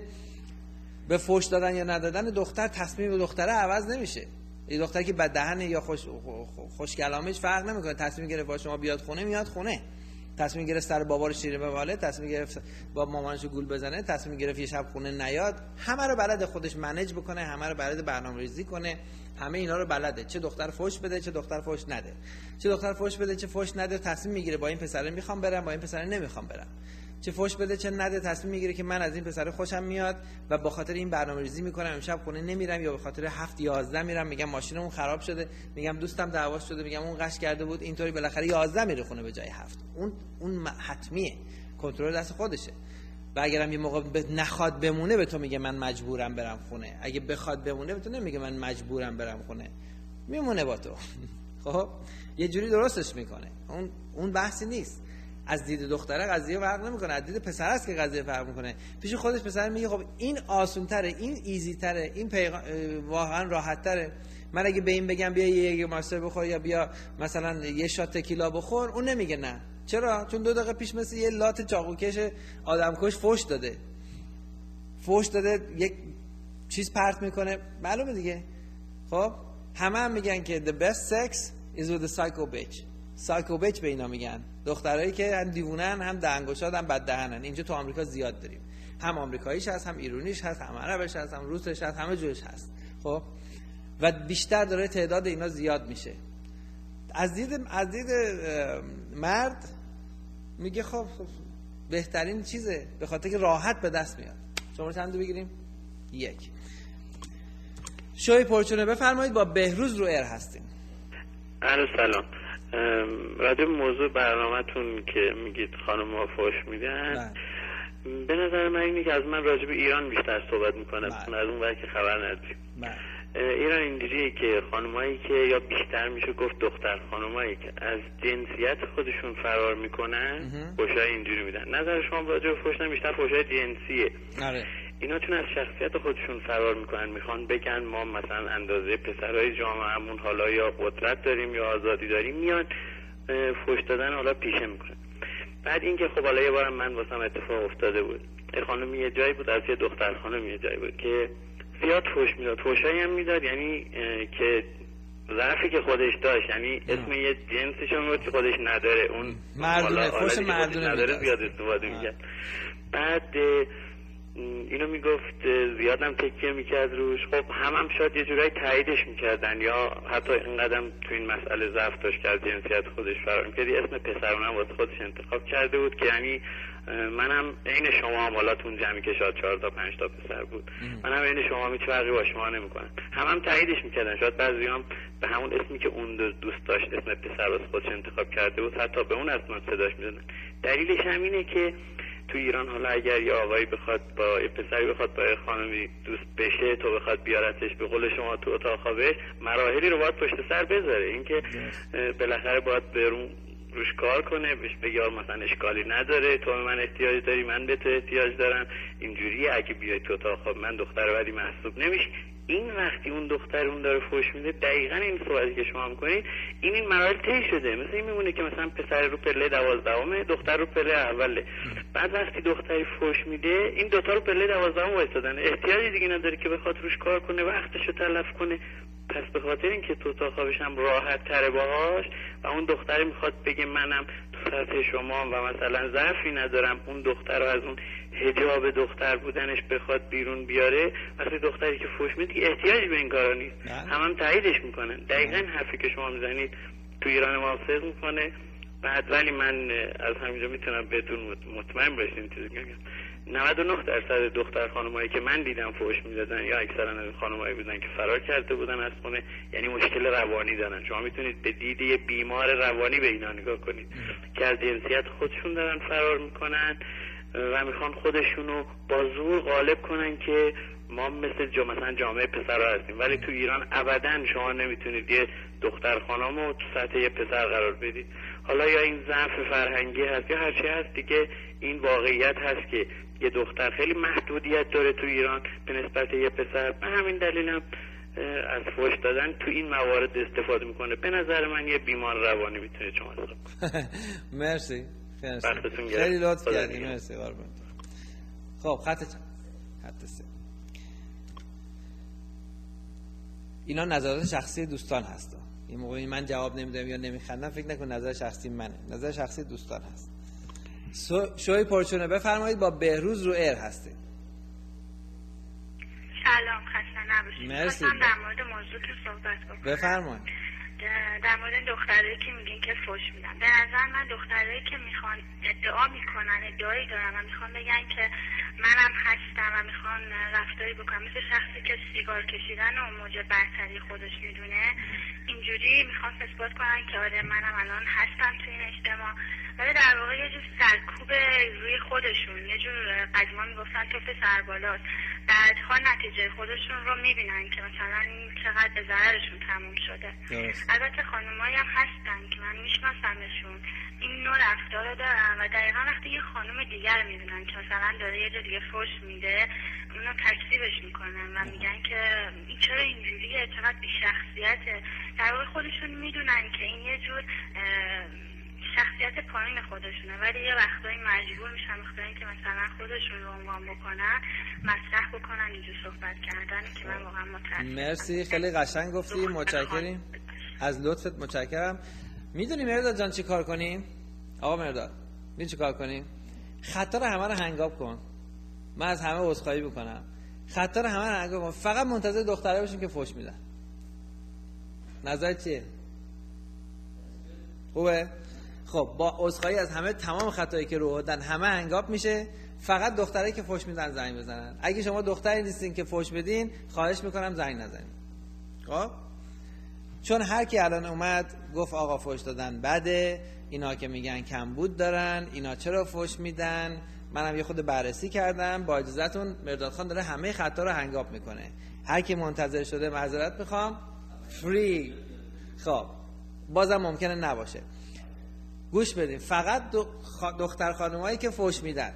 به فوش دادن یا ندادن دختر تصمیم دختره عوض نمیشه. این دختری که بد دهنه یا خوش کلامش فرق نمیکنه. تصمیم گرفت با شما بیاد خونه میاد خونه، تصمیم گرفت سر بابا رو شیره بباله، تصمیم گرفت با مامانش رو گول بزنه، تصمیم گرفت یه شب خونه نیاد، همه رو بلده خودش منیج بکنه، همه رو بلده برنامه‌ریزی کنه، همه اینا رو بلده. چه دختر فوش بده چه دختر فوش نده، چه دختر فوش بده چه فوش نده، تصمیم میگیره با این پسره میخوام برم با این پسره نمیخوام برم، چه فوش بده چه نده، تصمیم میگیره که من از این پسره خوشم میاد و با خاطر این برنامه‌ریزی میکنم امشب خونه نمیرم، یا به خاطر 7-11 میرم، میگم ماشینمون خراب شده، میگم دوستم دعواش شده، میگم اون قش کرده بود، اینطوری بالاخره 11 میره خونه به جای 7. اون حتمیه، کنترل دست خودشه. و اگرم یه موقع نخواد بمونه به تو میگه من مجبورم برم خونه، اگه بخواد بمونه به تو نمیگه من مجبورم برم خونه، میمونه با تو. خب یه جوری درستش میکنه. اون بحثی نیست. از دید دختره قضیه فرق نمیکنه، از دید پسر است که قضیه فرق میکنه. پیش خودش پسر میگه خب این آسون تره، این ایزی تره، این واقعا راحت تره. من اگه به این بگم بیا یه ماستر بخور یا بیا مثلا یه شات تکیلا بخور، اون نمیگه نه. چرا؟ چون 2 دقیقه پیش مثل یه لات چاقوکش آدمکش فوش داده، یک چیز پرت میکنه، معلومه دیگه. خب همه هم میگن که the best sex is with the psycho bitch. سایکو بیچ به اینا میگن، دخترایی که هم دیوونن هم دهنگشاد هم بد دهنن. اینجا تو آمریکا زیاد داریم، هم آمریکاییش هست، هم ایرانیش هست، هم عربش هست، هم روسش هست، همه جورش هست. خب و بیشتر داره تعداد اینا زیاد میشه. از دید مرد میگه خب بهترین چیزه، به خاطر که راحت به دست میاد. شما چند بگیریم؟ 1. شوی پرچونه بفرمایید، با بهروز رو ایر هستیم. سلام. راجع به موضوع برنامه‌تون که میگید خانم‌ها فحش میدن، به نظر من اینه که از من راجع به ایران بیشتر صحبت میکنه، از اون ور که خبر نداریم. ایران اینجوریه که خانمایی که یا بیشتر میشه گفت دختر خانمایی که از جنسیت خودشون فرار میکنن فحشای اینجوری میدن. نظر شما راجع به فحش بیشتر فحشای جنسیه؟ اینا چون از شخصیت خودشون فرار میکنن، میخوان بگن ما مثلا اندازه پسرهای جامعهمون حالا یا قدرت داریم یا آزادی داریم، میان فحش دادن حالا پیشه میکنن. بعد اینکه خب حالا یه بارم من واسم اتفاق افتاده بود، یه خانم یه جایی بود، از یه دختر خانم یه جایی بود که زیاد فحش میداد، فحشایی هم میداد، یعنی که ضعفی که خودش داشت، یعنی اسم یه جنسشون بود که خودش نداره، اون مردونه، فحش مردونه نداره، زیاد استفاده میکرد. بعد اینو میگفت زیادم تکیه میکرد روش. خب هم شاید یه جورایی تاییدش میکردن، یا حتی اینقدر تو این مسئله ضعف داشت که از جنسیت خودش فرار میکرد. اسم پسرونم واسه خودش انتخاب کرده بود که یعنی منم عین شما هم، حالا تو جمعی که شاید 4 تا 5 تا پسر بود، منم عین شما هیچ فرقی با شما نمیکنم. هم تاییدش میکردن. شاید بعضیام به همون اسمی که اون دوست داشت اسم پسر واسه خودش انتخاب کرده بود، حتی به اون اسم صداش میزنن. دلیلش همینه که تو ایران حالا اگر یه آقایی بخواد با یه پسری بخواد با یه خانمی دوست بشه، تو بخواد بیارتش به قول شما تو اتاق خوابش، مراحلی رو باید پشت سر بذاره. اینکه بالاخره باید برون روش کار کنه، بهش بگه مثلا اشکالی نداره، تو من احتیاج داری، من به تو احتیاج دارم، اینجوری اگه بیای تو اتاق خواب من دختر بدی محسوب نمیشه. این وقتی اون دختر اون داره فحش میده، دقیقاً این صحبتی که شما میکنید این مراحل طی شده. مثلا این میمونه که مثلا پسر رو پله 12، دختر رو پله اوله. بعد وقتی دختری فحش میده، این دوتا رو پله 12 وایسادن، احتیاجی دیگه نداره که بخواد روش کار کنه، وقتشو تلف کنه. پس به خاطر اینکه تو اتاق خوابش هم راحت تره باهاش و اون دختری میخواد بگه منم تو سطح شما و مثلا ضعفی ندارم، اون دختر رو از اون حجاب دختر بودنش بخواد بیرون بیاره، وقتی دختری که فحش میده احتیاجی به این کارا نیست، هم تاییدش میکنن. دقیقاً حرفی که شما میزنید تو ایران موافق میکنه. بعد ولی من از همینجا میتونم بدون مطمئن باشین چیزی میگم 99% دختر خانمایی که من دیدم فحش میدادن یا اکثرا از خانمایی بودن که فرار کرده بودن از خونه، یعنی مشکل روانی دارن. شما میتونید به دید یه بیمار روانی به اینا نگاه کنید که از جنسیت خودشون دارن فرار میکنن و میخوان خودشونو با زور غالب کنن که ما مثلا جامعه پسرها هستیم. ولی تو ایران ابدا شما نمیتونید یه دختر خانم رو تو سطح یه پسر قرار بدید. حالا یا این ضعف فرهنگی هست یا هر چی هست دیگه، این واقعیت هست که یه دختر خیلی محدودیت داره تو ایران به نسبت یه پسر. به همین دلیلم از فحش دادن تو این موارد استفاده میکنه. به نظر من یه بیمار روانی میتونه شما مرسی وقتتون خیلی لطف کردی. مرسی قربان. خب خط 3 اینا نظرات شخصی دوستان هست. این موقعی من جواب نمیدم یا نمیخندم فکر نکن نظر شخصی منه، نظر شخصی دوستان هست. شوی پرچونه بفرمایید، با بهروز رو ایر هستید. سلام، خسته نباشید. مرسی. در مورد موضوع که صحبت کنم. بفرمایید. در مورد دخترایی که میگین که فحش میدن، به نظر من دخترایی که میخوان ادعا میکنن، ادعایی دارن و میخوان بگن که منم هستم و میخوان رفتاری بکنن مثل شخصی که سیگار کشیدن و موجب برتری خودش میدونه، اینجوری میخوان اثبات کنن که آره منم الان هستم توی این اجتماع، ولی در واقع یه جور سرکوب روی خودشون، یه جور قدیما میگفتن توف سربالاست. بعدها نتیجه خودشون رو میبینن که مثلا چقدر به ضررشون تموم شده. البته خانمایی هم هستن که من میشناسمشون این نوع رفتار رو دارن و دقیقا وقتی یه خانم دیگر میبینن که مثلا داره یه جا دیگه فحش میده، اونو تکذیبش میکنن و میگن که این چرا اینجوریه، چقدر بی‌شخصیته. در واقع خودشون میدونن که این یه جور شخصیت پایین خودشونه، ولی یه وقتایی مجبور میشن بخاطر اینکه مثلا خودشون رو عنوان بکنن، مطرح بکنن اینجور صحبت کردن که من واقعا متاسفم. مرسی، خیلی قشنگ گفتی، متشکریم از لطفت، متشکرم. میدونی مرداد جان چی کار کنیم؟ آقا مرداد میدونی چی کار کنیم؟ خطا رو همه رو هنگاب کن. من از همه عذرخواهی میکنم. خطا رو همه رو هنگاب کن، فقط منتظر دخترها باشیم که فحش میدن. نظرت چیه؟ خوبه؟ خب با عذرخواهی از همه، تمام خطایی که رو دادن همه هنگاب میشه، فقط دخترایی که فحش میدن زنگ بزنن. اگه شما دختری نیستین که فحش بدین، خواهش میکنم زنگ نزنید. خب چون هر کی الان اومد گفت آقا فحش دادن بده، اینا که میگن کمبود دارن، اینا چرا فحش میدن، منم یه خود بررسی کردم. با اجازهتون مرداد خان داره همه خطا رو هنگاب میکنه. هر کی منتظر شده معذرت میخوام، فری. خب بازم ممکنه نباشه. گوش بدین، فقط دختر خانمایی که فحش میدن،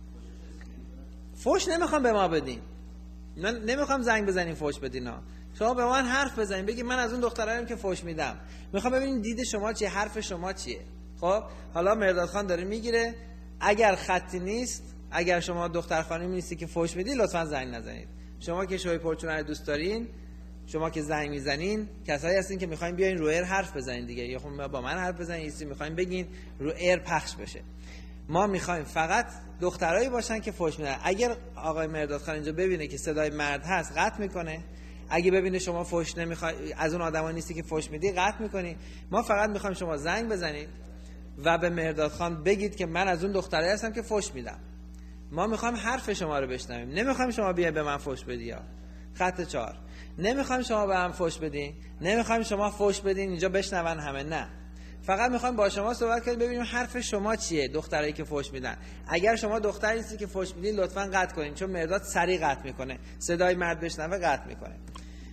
فحش نمیخوام به ما بدین، نمیخوام زنگ بزنین فحش بدین ها. شما به من حرف بزنین، بگید من از اون دخترام که فحش میدم، میخوام ببینیم دید شما چیه، حرف شما چیه. خب حالا مرداد خان داره میگیره، اگر خطی نیست، اگر شما دختر خانمی نیستی که فحش میدی، لطفا زنگ نزنید. شما که شوی پرچونه رو دوست دارین، شما که زنگ میزنین، کسایی هستین که میخواین بیاین رو ایر حرف بزنین دیگه، یا خب با من حرف بزنین، یا میخواین بگین رو ایر پخش بشه. ما میخوایم فقط دخترایی باشن که فحش میدن. اگر آقای مرداد خان اینجا ببینه که صدای مرد هست، قطع میکنه. اگه ببینه شما فحش نمیخوای، از اون آدما نیستی که فحش میدی، قطع میکنی. ما فقط میخوایم شما زنگ بزنید و به مرداد خان بگید که من از اون دخترایی هستم که فحش میدم. ما میخوایم حرف شما رو بشنویم، نمیخوایم شما بیاید به من فحش بدی. یا خط 4 نمیخوایم شما به هم فحش بدین، نمیخوایم شما فحش بدین اینجا بشنون همه، نه، فقط میخوایم با شما صحبت کنیم، ببینیم حرف شما چیه. دخترایی که فحش میدن، اگر شما دختری نیستی که فحش میدین، لطفاً قطع کنین، چون مرداد سریع قطع میکنه، صدای مرد بشنوه قطع میکنه.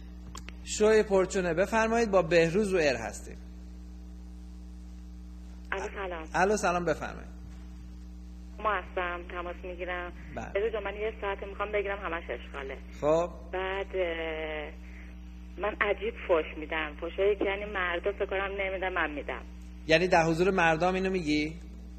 شوی پرچونه بفرمایید، با بهروز رو ایر هستیم. سلام. الو سلام بفرمایید. ما هستم تماس میگیرم. بله. من یه ساعت میخوام بگیرم همش اشغاله. خب. بعد من عجیب فوش میدم. فوشایی که یعنی مردا فکر کنم نمیدم من میدم. یعنی در حضور مردم اینو میگی؟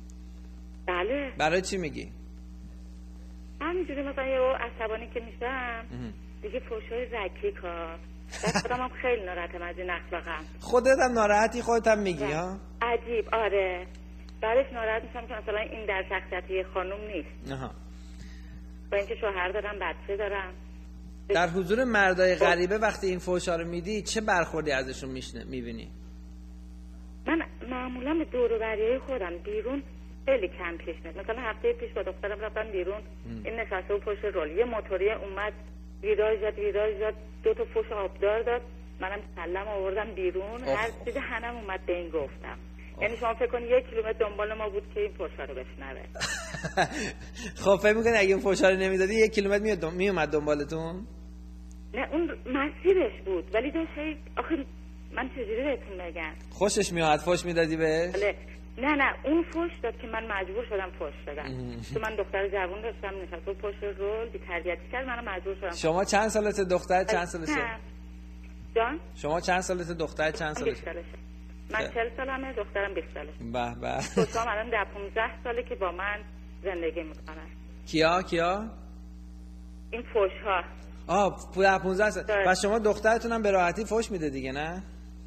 بله. برای چی میگی؟ همینجوری مثلا یه عصبانی که میشم دیگه فوشای رکیکا. خودم هم خیلی ناراحتم از این اخلاقم. خودت هم ناراحتی خودت هم میگی ها؟ عجیب آره. بعدش ناراحت میشم که مثلا این در شخصیت یه خانم نیست. با اینکه شوهر دارم بچه دارم. در حضور مردای غریبه وقتی این فحشا رو میدی چه برخوردی ازشون میبینی؟ من معمولا به دور و بریای خودم بیرون خیلی کم پیش میاد. مثلا هفته پیش با دخترم رفتم بیرون این نشسته و پشت رول یه موتوری اومد ویراژ زد 2 تا فوش آبدار داد. منم سلام آوردم بیرون. هر چیز هنم اومد به این گفتم. یعنی شما فکر کنید 1 کیلومتر دنبال ما بود که این فوشا رو بشنوه. خب فکر می‌کنی اگه این فوشا رو نمیدادی 1 کیلومتر میومد دنبالتون؟ نه اون مسیرش بود ولی داشت آخه من چجوری بهتون بگم خوشش میاد فوش میدادی بهش؟ نه اون فوش داد که من مجبور شدم فوش بدم. تو من دختر جوان داشتم نشسته پشت رول بی تربیتی کرد منم مجبور شدم. شما چند سالته دختر چند سالشه؟ جان؟ شما چند سالته دختر چند سالشه؟ من 40 سالمه دخترم 20 سالشه. به به. خودم الان 15 ساله که با من زندگی میکنن. کیا؟ این فوش‌ها. 15 سال. پس شما دخترتون هم به راحتی فوش میده دیگه نه؟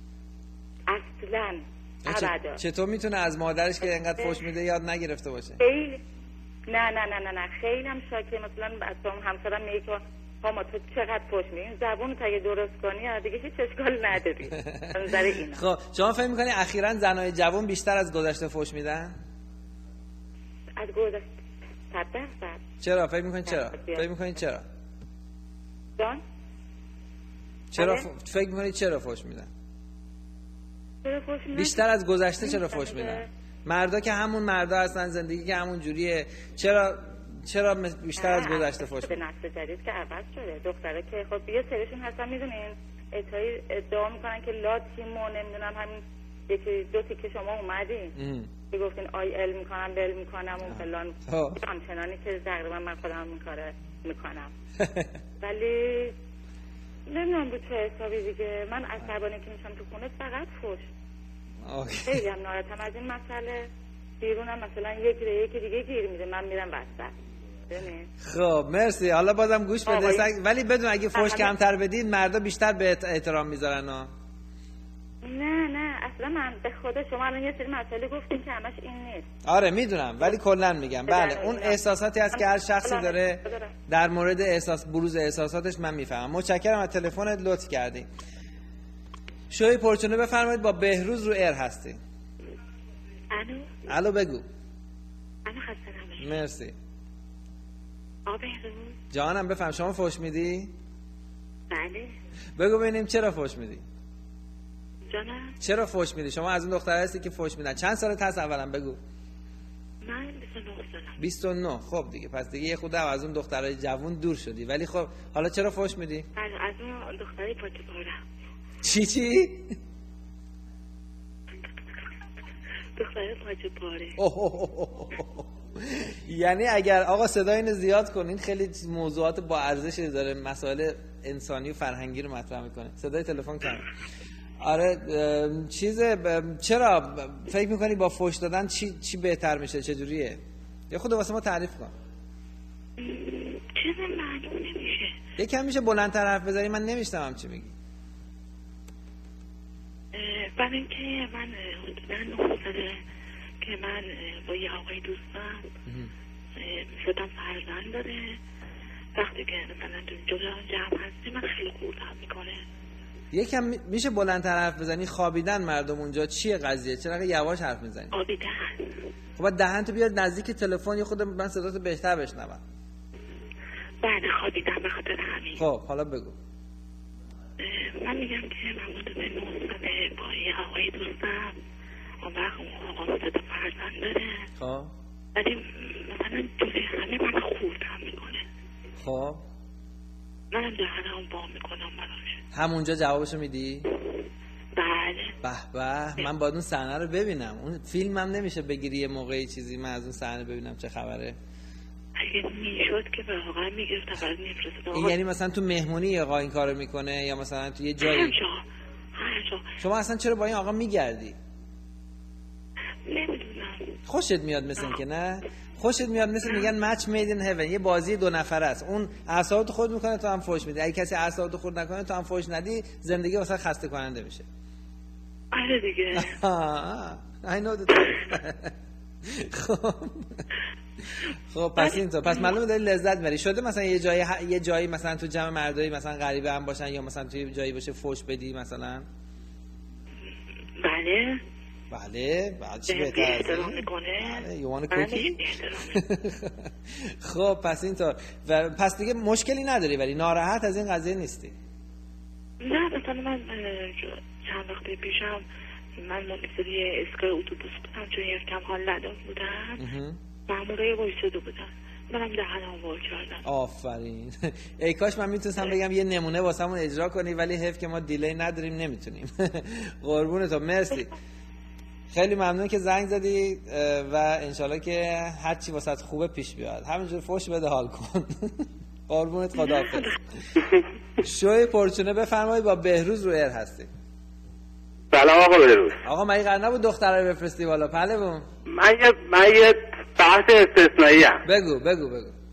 اصلاً ابدا. چطور میتونه از مادرش که اینقدر فوش میده یاد نگرفته باشه؟ خیلی نه خیلی هم شاکه. مثلا اصلا همسرم میگه که ما تو چقدر فوش میدین زبونو تا درست کنی دیگه هیچ اشکال نداری. نظر اینا. خب شما فکر میکنی اخیراً زنای جوان بیشتر از گذشته فوش میدن؟ از گذشته 100%. چرا فکر میکنین چرا؟ جان؟ چرا فکر میکنید چرا فوش میدن؟ بیشتر از گذشته چرا فوش میدن؟ مردا که همون مردا هستن زندگی که همون جوریه چرا بیشتر از گذشته فوش میدن؟ نسل جدید که عوض شده دختره که خب یه سریشون هستن میدونین ادعا میکنن که لاتیمو نمیدونم همین یکی 2 تیکه شما اومدین که گفتین ال میکنم بل میکنم اون فلان همچنانی که تقریبا من خودم این کاره میکنم. ولی نمیدونم بود چه حسابی دیگه من عصبانی که میشم تو خونه فقط فوش. خیلی هم ناراحتم از این مسئله. بیرونم مثلا یکی دیگه گیر میده من میرم وسط. خب مرسی. حالا بازم گوش بده ولی بدون اگه فوش کمتر بدید مردا بیشتر به احترام میذارن ها. نه اصلا من به خدا شما الان یه سری مسئله گفتین که همش این نیست. آره میدونم ولی کلا میگم بله اون احساساتی هست که هر شخصی داره در مورد بروز احساساتش من میفهمم. متشکرم از تلفنت لطف کردی. شوی پرچونه بفرمایید با بهروز رو ایر هستی. الو بگو. خسته مرسی. بهروز جانم بفهم شما فوش میدی؟ بله. بگو ببینیم چرا فوش میدی؟ جانم چرا فوش میدی؟ شما از اون دختر هستی که فوش میدن. چند سالت هست اولا بگو؟ من 29 سالم. 29. خب دیگه پس دیگه یه خورده از اون دخترای جوون دور شدی. ولی خب حالا چرا فوش میدی؟ از اون دخترای پاچه‌پاره. چی؟ دخترای پاچه‌پاره. یعنی اگر آقا صدای اینو زیاد کنین خیلی موضوعات با ارزشی داره مسائل انسانی و فرهنگی رو مطرح میکنه. صدای تلفن کم. آره چرا فکر میکنی با فوش دادن چی بهتر میشه چجوریه؟ یا خود واسه ما تعریف کن. چیز معلوم نمیشه. یکم میشه بلندتر حرف بزنی من نمیشنوم چی میگی. برای اینکه من حدوداً 9 ساله که من با یه آقای دوستم شدم فرزند داره. وقتی که مثلا جلو جمع هستی من خیلی خوردم میکنه. یکم میشه بلندتر حرف بزنی؟ خوابیدن مردم اونجا چیه قضیه؟ چرا یواش حرف میزنی؟ خوابیدن. خب دهنتو بیاد نزدیک تلفن یه خود من صداتو بهتر بشنوم. بله خوابیدن به خاطر همین. خب حالا بگو. من میگم که من حدود 9 ساله با یه آقای دوستم اون وقت اون آقا صدا فرزند داره. خب ولی مثلا جوری همه من خوردم میکنه. خب منم دهنم با میکنم براش. همونجا جوابشو میدی؟ بله. به من باید اون صحنه رو ببینم. اون فیلم هم نمیشه بگیری یه موقعی چیزی من از اون صحنه ببینم چه خبره؟ اگه میشد که واقعا میگفتم برات میفرستم. یعنی مثلا تو مهمونی آقا این کارو میکنه یا مثلا تو یه جایی؟ هر جا. شما اصلا چرا با این آقا میگردی؟ نمیدونم. خوشت میاد مثل که نه؟ خوشت میاد مثل میگن مچ مید این هیون، یه بازی 2 نفره است. اون اعصابت خود میکنه تو هم فوش میدی. اگه کسی اعصابت خود نکنه تو هم فوش ندی، زندگی واسه خسته کننده میشه. آره دیگه. I know that. خب پس اینطور، پس معلومه داری لذت میبری. شده مثلا یه جایی مثلا تو جمع مردایی مثلا غریبه هم باشن یا مثلا توی جایی باشه فوش بدی مثلا؟ بله چی بهتر از این؟ بله you want a cookie؟ خب پس اینطور پس دیگه مشکلی نداری ولی ناراحت از این قضیه نیستی؟ نه مثلا من چند وقت پیشم من منتظر اسکای اتوبوس بودم چون یکم حال ندارم بودم مامورای وایساده بودن منم دهنم وا کردم. آفرین. ای کاش من میتونستم بگم یه نمونه واسمون اجرا کنی ولی حیف که ما دیلی نداریم نمیتونیم. قربون تو مرسی. خیلی ممنون که زنگ زدی و انشالله که هرچی واسط خوبه پیش بیاد. همینجور فوش بده حال کن. قربونت خداحافظ. شوی پرچونه بفرمایید با بهروز رو ایر هستی. سلام آقا بهروز. آقا مگه قرار نبود دختره رو بفرستی بالا؟ پهلوون من یه بحث استثنایی ام. بگو.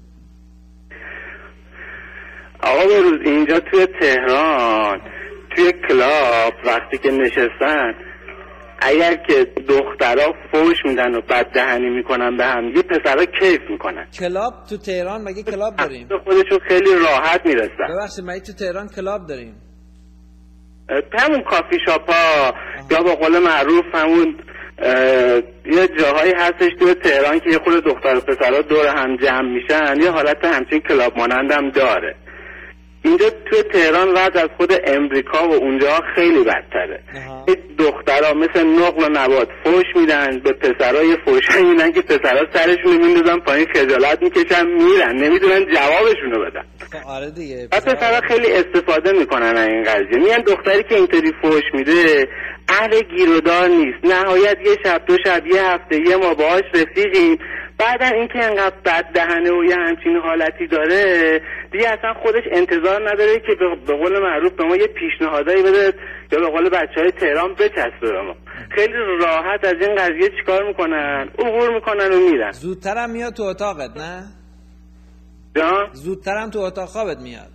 آقا بهروز اینجا توی تهران توی کلاب وقتی که نشستن اگر که دخترها فوش میدن و بد دهنی میکنن به هم، یه پسرها کیف میکنن. کلاب تو تهران مگه کلاب داریم؟ خودشون خیلی راحت میرسن. ببخشید مگه تو تهران کلاب داریم؟ همون کافی شاپا یا با قول معروف همون یه جاهایی هستش تو تهران که یه خود دختر و پسرها دور هم جمع میشن، یه حالت همچین کلاب مانند هم داره. اینجا توی تهران وضع از خود امریکا و اونجا خیلی بدتره. دخترها مثل نقل و نبات فوش میدن به پسرها، یه فوشایی میدن که پسرها سرشون میندازن پایین خجالت میکشن میرن نمیدونن جوابشونو بدن. آره دیگه. و پسرها خیلی استفاده میکنن از این قضیه. میگن دختری که اینطوری فوش میده اهل گیرودار نیست، نهایت یه شب 2 شب یه هفته یه ما باهاش رفیقیم، بعدا اینکه انقدر بد دهنه و یه همچین حالتی داره دیگه اصلا خودش انتظار نداره که به قول معروف به ما یه پیشنهادایی بده یا به قول بچهای تهران بچسبه به ما. خیلی راحت از این قضیه چیکار میکنن؟ عبور میکنن و میرن. زودترم میاد تو اتاقت نه؟ جان؟ زودترم تو اتاق خوابت میاد.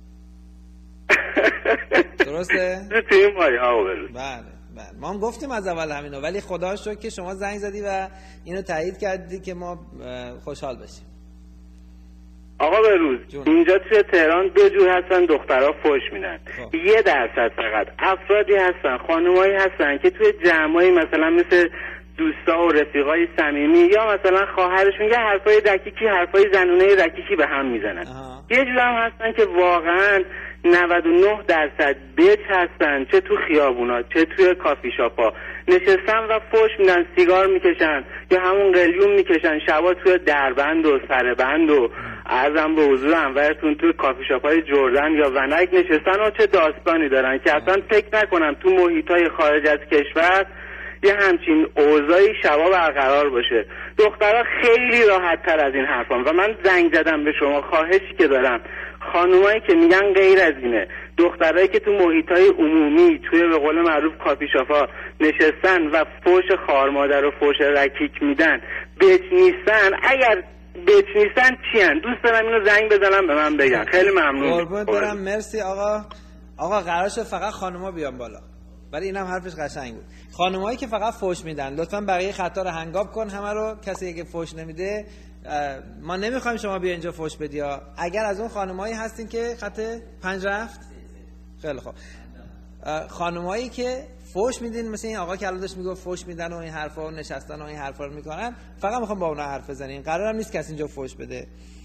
درسته؟ تو این مایه ها برود. بله ما هم گفتیم از اول همینو ولی خدا شکر که شما زنگ زدی و اینو تایید کردی که ما خوشحال بشیم. آقا بهروز اینجا توی تهران 2 جور هستن دخترها فوش میدن. 1% فقط افرادی هستن خانمایی هستن که توی جمعایی مثلا مثل دوستا و رفیقای صمیمی یا مثلا خواهرشون یه حرفای دکیکی حرفای زنونه دکیکی به هم میزنن. یه جور هم هستن که واقعا 99% بیچ هستن، چه تو خیابونا چه توی کافی شاپا نشستن و فوش میدن، سیگار میکشن یا همون قلیون میکشن شبا توی دربند و سربند و عرضم به حضور انورتون توی کافی شاپای جردن یا ونک نشستن و چه داستانی دارن که اصلا فکر نکنم تو محیطای خارج از کشور یه همچین اوضاعی شبا برقرار باشه. دخترها خیلی راحت تر از این حرفان و من زنگ زدم به شما، خواهشی که دارم خانومایی که میگن غیر از اینه، دخترایی که تو محیطای عمومی توی به قول معروف کافی شاپا نشستن و فوش خارمادر و فوش رکیک میدن بچ نیستن، اگر بچ نیستن چیان؟ دوست دارم اینو زنگ بزنم به من بگن. خیلی ممنون. قربونت برم. مرسی آقا قرار شد فقط خانوما بیان بالا ولی اینم حرفش قشنگ بود. خانمایی که فقط فوش میدن لطفاً بقیه خطا رو هنگاب کن همه رو. کسی که فوش نمیده ما نمیخوایم شما بیا اینجا فوش بدی. اگر از اون خانمایی هستین که خط 5 رفت خیلی خوب، خانمایی که فوش میدین مثل این آقا که الان داشت میگفت فوش میدن و این حرفا و نشستن و این حرفا رو میکنن، فقط میخوام با اونا حرف بزنین. قرارم نیست کسی اینجا فوش بده.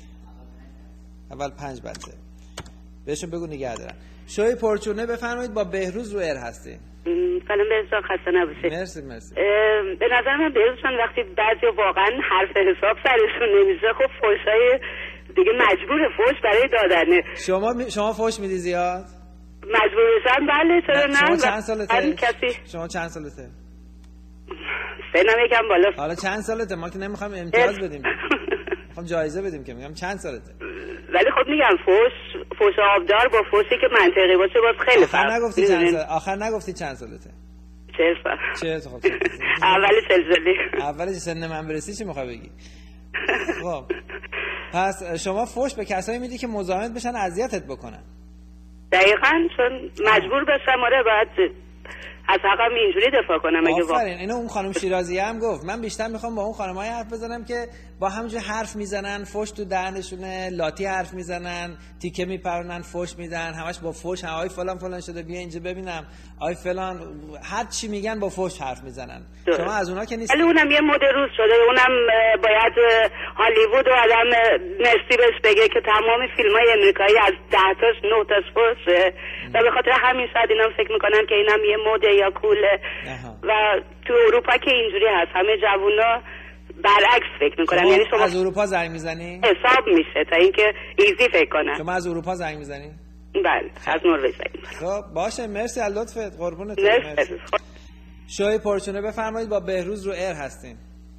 اول 5 بچه بهشون بگو نگه دارن. شوی پرچونه بفرمایید با بهروز رو ایر هستی. سلام بهروز، خسته نباشه. مرسی. به نظر من بهروزشان وقتی بعضی واقعا حرف حساب سرشون نمیشه خب فوشای دیگه مجبور فوش برای دادنه. شما فوش میدی زیاد؟ مجبور بشم بله چرا نه. شما چند سالته؟ کسی شما چند سالته؟ سنم یکم بالا. حالا چند سالته؟ ما که نمیخوام امتیاز بدیم، میخوام جایزه بدیم که میگم چند سالته. ولی خب میگم فوش آبدار با فوشی که منطقی باشه باز خیلی فرق. آخر نگفتی چند سالته؟ 40 سال. 40 خب. اولی 40 سالی. اولی سن من برسی چی میخوای بگی؟ خب پس شما فوش به کسایی میدی که مزاحمت بشن اذیتت بکنن. دقیقاً چون مجبور بشم باید از حقم اینجوری دفاع کنم. اگه آفرین. اینو اون خانم شیرازی هم گفت. من بیشتر میخوام با اون خانم‌های حرف بزنم که با همینجوری حرف میزنن، فوش تو دهنشونه، لاتی حرف میزنن، تیکه میپرونن، فوش میدن، همش با فوش، آی فلان فلان شده بیا اینجا ببینم، آی فلان، هر چی میگن با فوش حرف میزنن. شما از اونها که نیست. ولی اونم یه مد روز شده، اونم باید هالیوود و آدم نستی بهش بگه که تمام فیلم‌های امریکایی از 10 تاش 9 تاش فوشه و به خاطر همین شاید اینا فکر میکنن که اینم یه مد یا کوله. و تو اروپا که اینجوری هست، همه جوونا برعکس فکر میکنن. یعنی شما از اروپا زنگ میزنی؟ حساب میشه تا اینکه ایزی فکر کنن. شما از اروپا زنگ میزنی؟ بله از نروژ زنگ میزنم. خب باشه، مرسی از لطفت، قربونت. مرسی. شوی پرچونه بفرمایید، با بهروز رو ایر هستیم.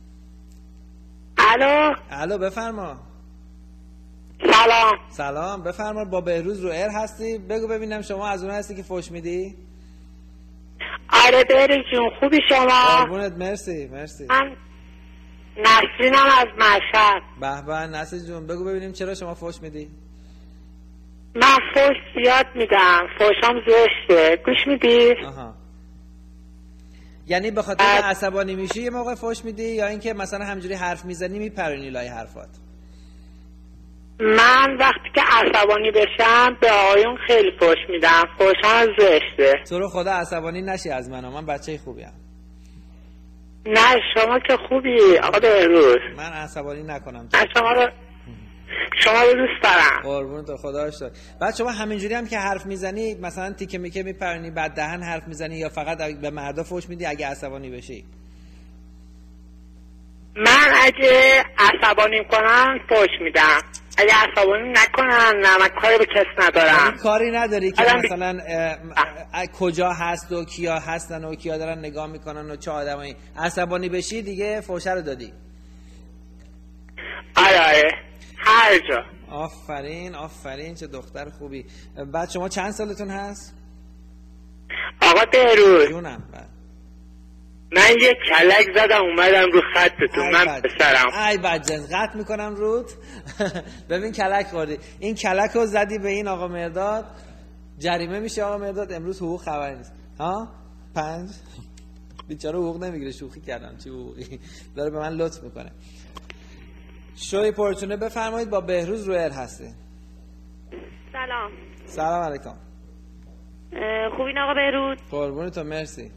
الو بفرما. سلام بفرما، با بهروز رو ایر هستی. بگو ببینم شما از اون هستی که فوش میدی؟ آره بهروز جون، خوبی شما؟ قربونت، مرسی. من نسرینم از مشهد. به به نسرین جون، بگو ببینیم چرا شما فوش میدی؟ من فوش زیاد میدم، فوشام زشته. گوش میدی؟ یعنی به خاطر عصبانی میشی یه موقع فوش میدی یا اینکه مثلا همجوری حرف میزنی میپرونی لای حرفات؟ من وقتی که عصبانی بشم به آقایون خیلی فوش میدم، فوشام زشته. تو رو خدا عصبانی نشی از من بچه خوبیم. نه شما که خوبی آقا بهروز. من عصبانی نکنم. شما رو دوست دارم. قربونت، خدا شکر. بعد شما همینجوری هم که حرف میزنی مثلا تیکه میکه میپرونی، بعد دهن حرف میزنی یا فقط به مردا فوش میدی اگه عصبانی بشی؟ من اگه عصبانی کنم فوش میدم، اگه عصبانی نکنم نه، من کاری به کس ندارم. کاری نداری که مثلا کجا هست و کیا هستن و کیا دارن نگاه میکنن و چه آدمایی، عصبانی بشی دیگه فوشه رو دادی. آره هر جا. آفرین چه دختر خوبی. بعد شما چند سالتون هست؟ آقا بهروز جونم. من یه کلک زدم اومدم رو خطتون. من پسرم. ای بدجنس، قطع میکنم رود. ببین کلک خوردی، این کلک رو زدی به این آقا مرداد، جریمه میشه آقا مرداد. امروز حقوق خبری نیست ها. 5 بیچاره حقوق نمیگیره، شوخی کردم، چی حقوقی داره به من لطف میکنه. شوی پرچونه بفرمایید، با بهروز رو ایر هستی. سلام علیکم. خوبین آقا بهروز؟ قربونتون، مرسی.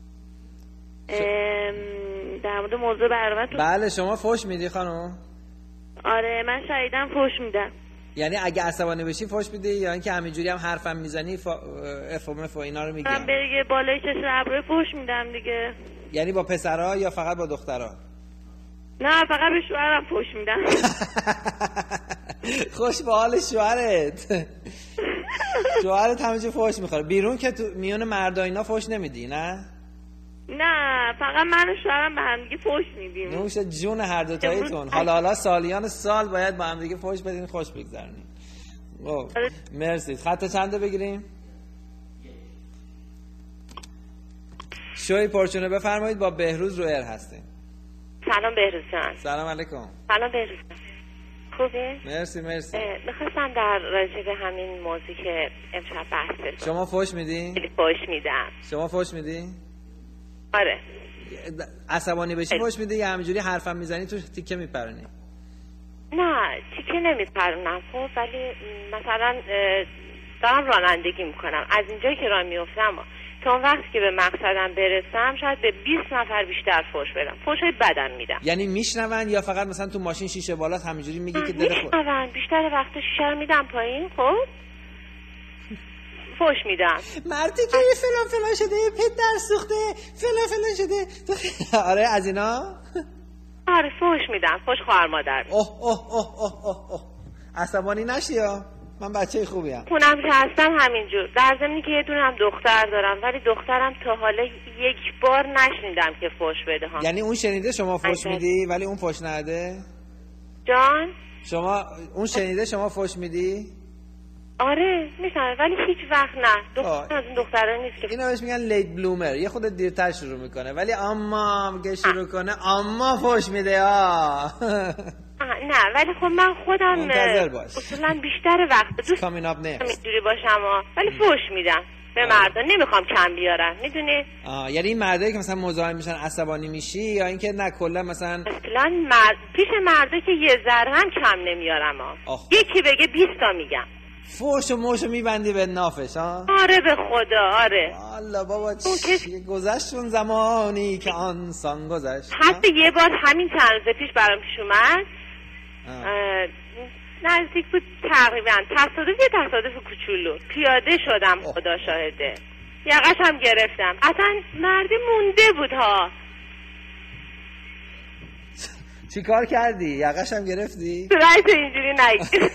در مورد موضوع برنامه‌تون. بله شما فوش میدی خانم؟ آره من شایدم فوش میدم. یعنی اگه عصبانی بشی فوش میدی یا اینکه همینجوری هم حرفم میزنی اف اینا رو میگی؟ من به بالای چشم ابرو فوش میدم دیگه. یعنی با پسرها یا فقط با دخترها؟ نه فقط به شوهرم فوش میدم. خوش به حال شوهرت. شوهرت همینجوری فوش میخوره. بیرون که تو میون مردا اینا فوش نمیدی نه؟ نه فقط من و شوهرم به هم دیگه فوش میدیم. نوش جون هر دو تاییتون. حالا سالیان سال باید با هم دیگه فوش بدین، خوش بگذرونین. مرسی. خط چنده بگیریم؟ شوی پرچونه بفرمایید، با بهروز رو ایر هستیم. سلام بهروز جان. سلام علیکم. سلام بهروز. خوبه؟ مرسی. میخواستم در راجع به همین موضوعی که امشب بحث بکنم. شما فوش میدی؟ فوش میدم. شما فوش میدی؟ آره. عصبانی بشی فوش میدی یا همینجوری حرفم میزنی تو تیکه میپرونی؟ نه تیکه نمیپرونم خب، ولی مثلا دارم رانندگی میکنم، از اینجایی که راه میفتم تا اون وقتی که به مقصدم برسم شاید به 20 نفر بیشتر فوش بدم، فوشای بدم میدم. یعنی میشنون یا فقط مثلا تو ماشین شیشه بالاست همینجوری میگی که دل خود؟ میشنون، بیشتر وقت شیشه رو میدم پایین خب فوش میدم. مردی که فلان شده، پت در سوخته، فلان شده. آره از اینا؟ آره فوش میدم، فوش خواهر مادر. اوه عصبانی نشی یا من بچه خوبیم. خونم که هستم همینجور. در ضمنی که یه دونه هم دختر دارم، ولی دخترم تا حالا یک بار نشنیدم که فوش بده ها. یعنی اون شنیده شما فوش میدی ولی اون فوش نده؟ جان؟ شما اون شنیده شما فوش میدی؟ آره میشنم ولی هیچ وقت نه. دختر از این دخترها نیست که اینا بهش میگن لیت بلومر، یه خود دیرتر شروع میکنه ولی اما که شروع کنه اما فوش میده. نه ولی خب من خودم منتظر باش. اصولا بیشتر وقت دوست اینجوری باشم ولی فوش میدم به مردا، نمیخوام کم بیارم میدونی. یعنی این مردایی که مثلا مزاحم میشن عصبانی میشی یا اینکه نه کلا مثلا اصلا پیش مردا که یه ذره هم کم نمیارم یکی بگه 20 تا میگم. فوش و موشو میبندی به نافش ها؟ آره به خدا آره. والله بابا گذشت اون زمانی که آن سان گذشت. حتی یه بار همین چند روز پیش برام پیش اومد نزدیک بود تقریبا تصادف کوچولو پیاده شدم خدا شاهده یقش هم گرفتم اصلا مردی مونده بود ها. چی کار کردی؟ یقش هم گرفتی؟ صورت اینجوری نگیر.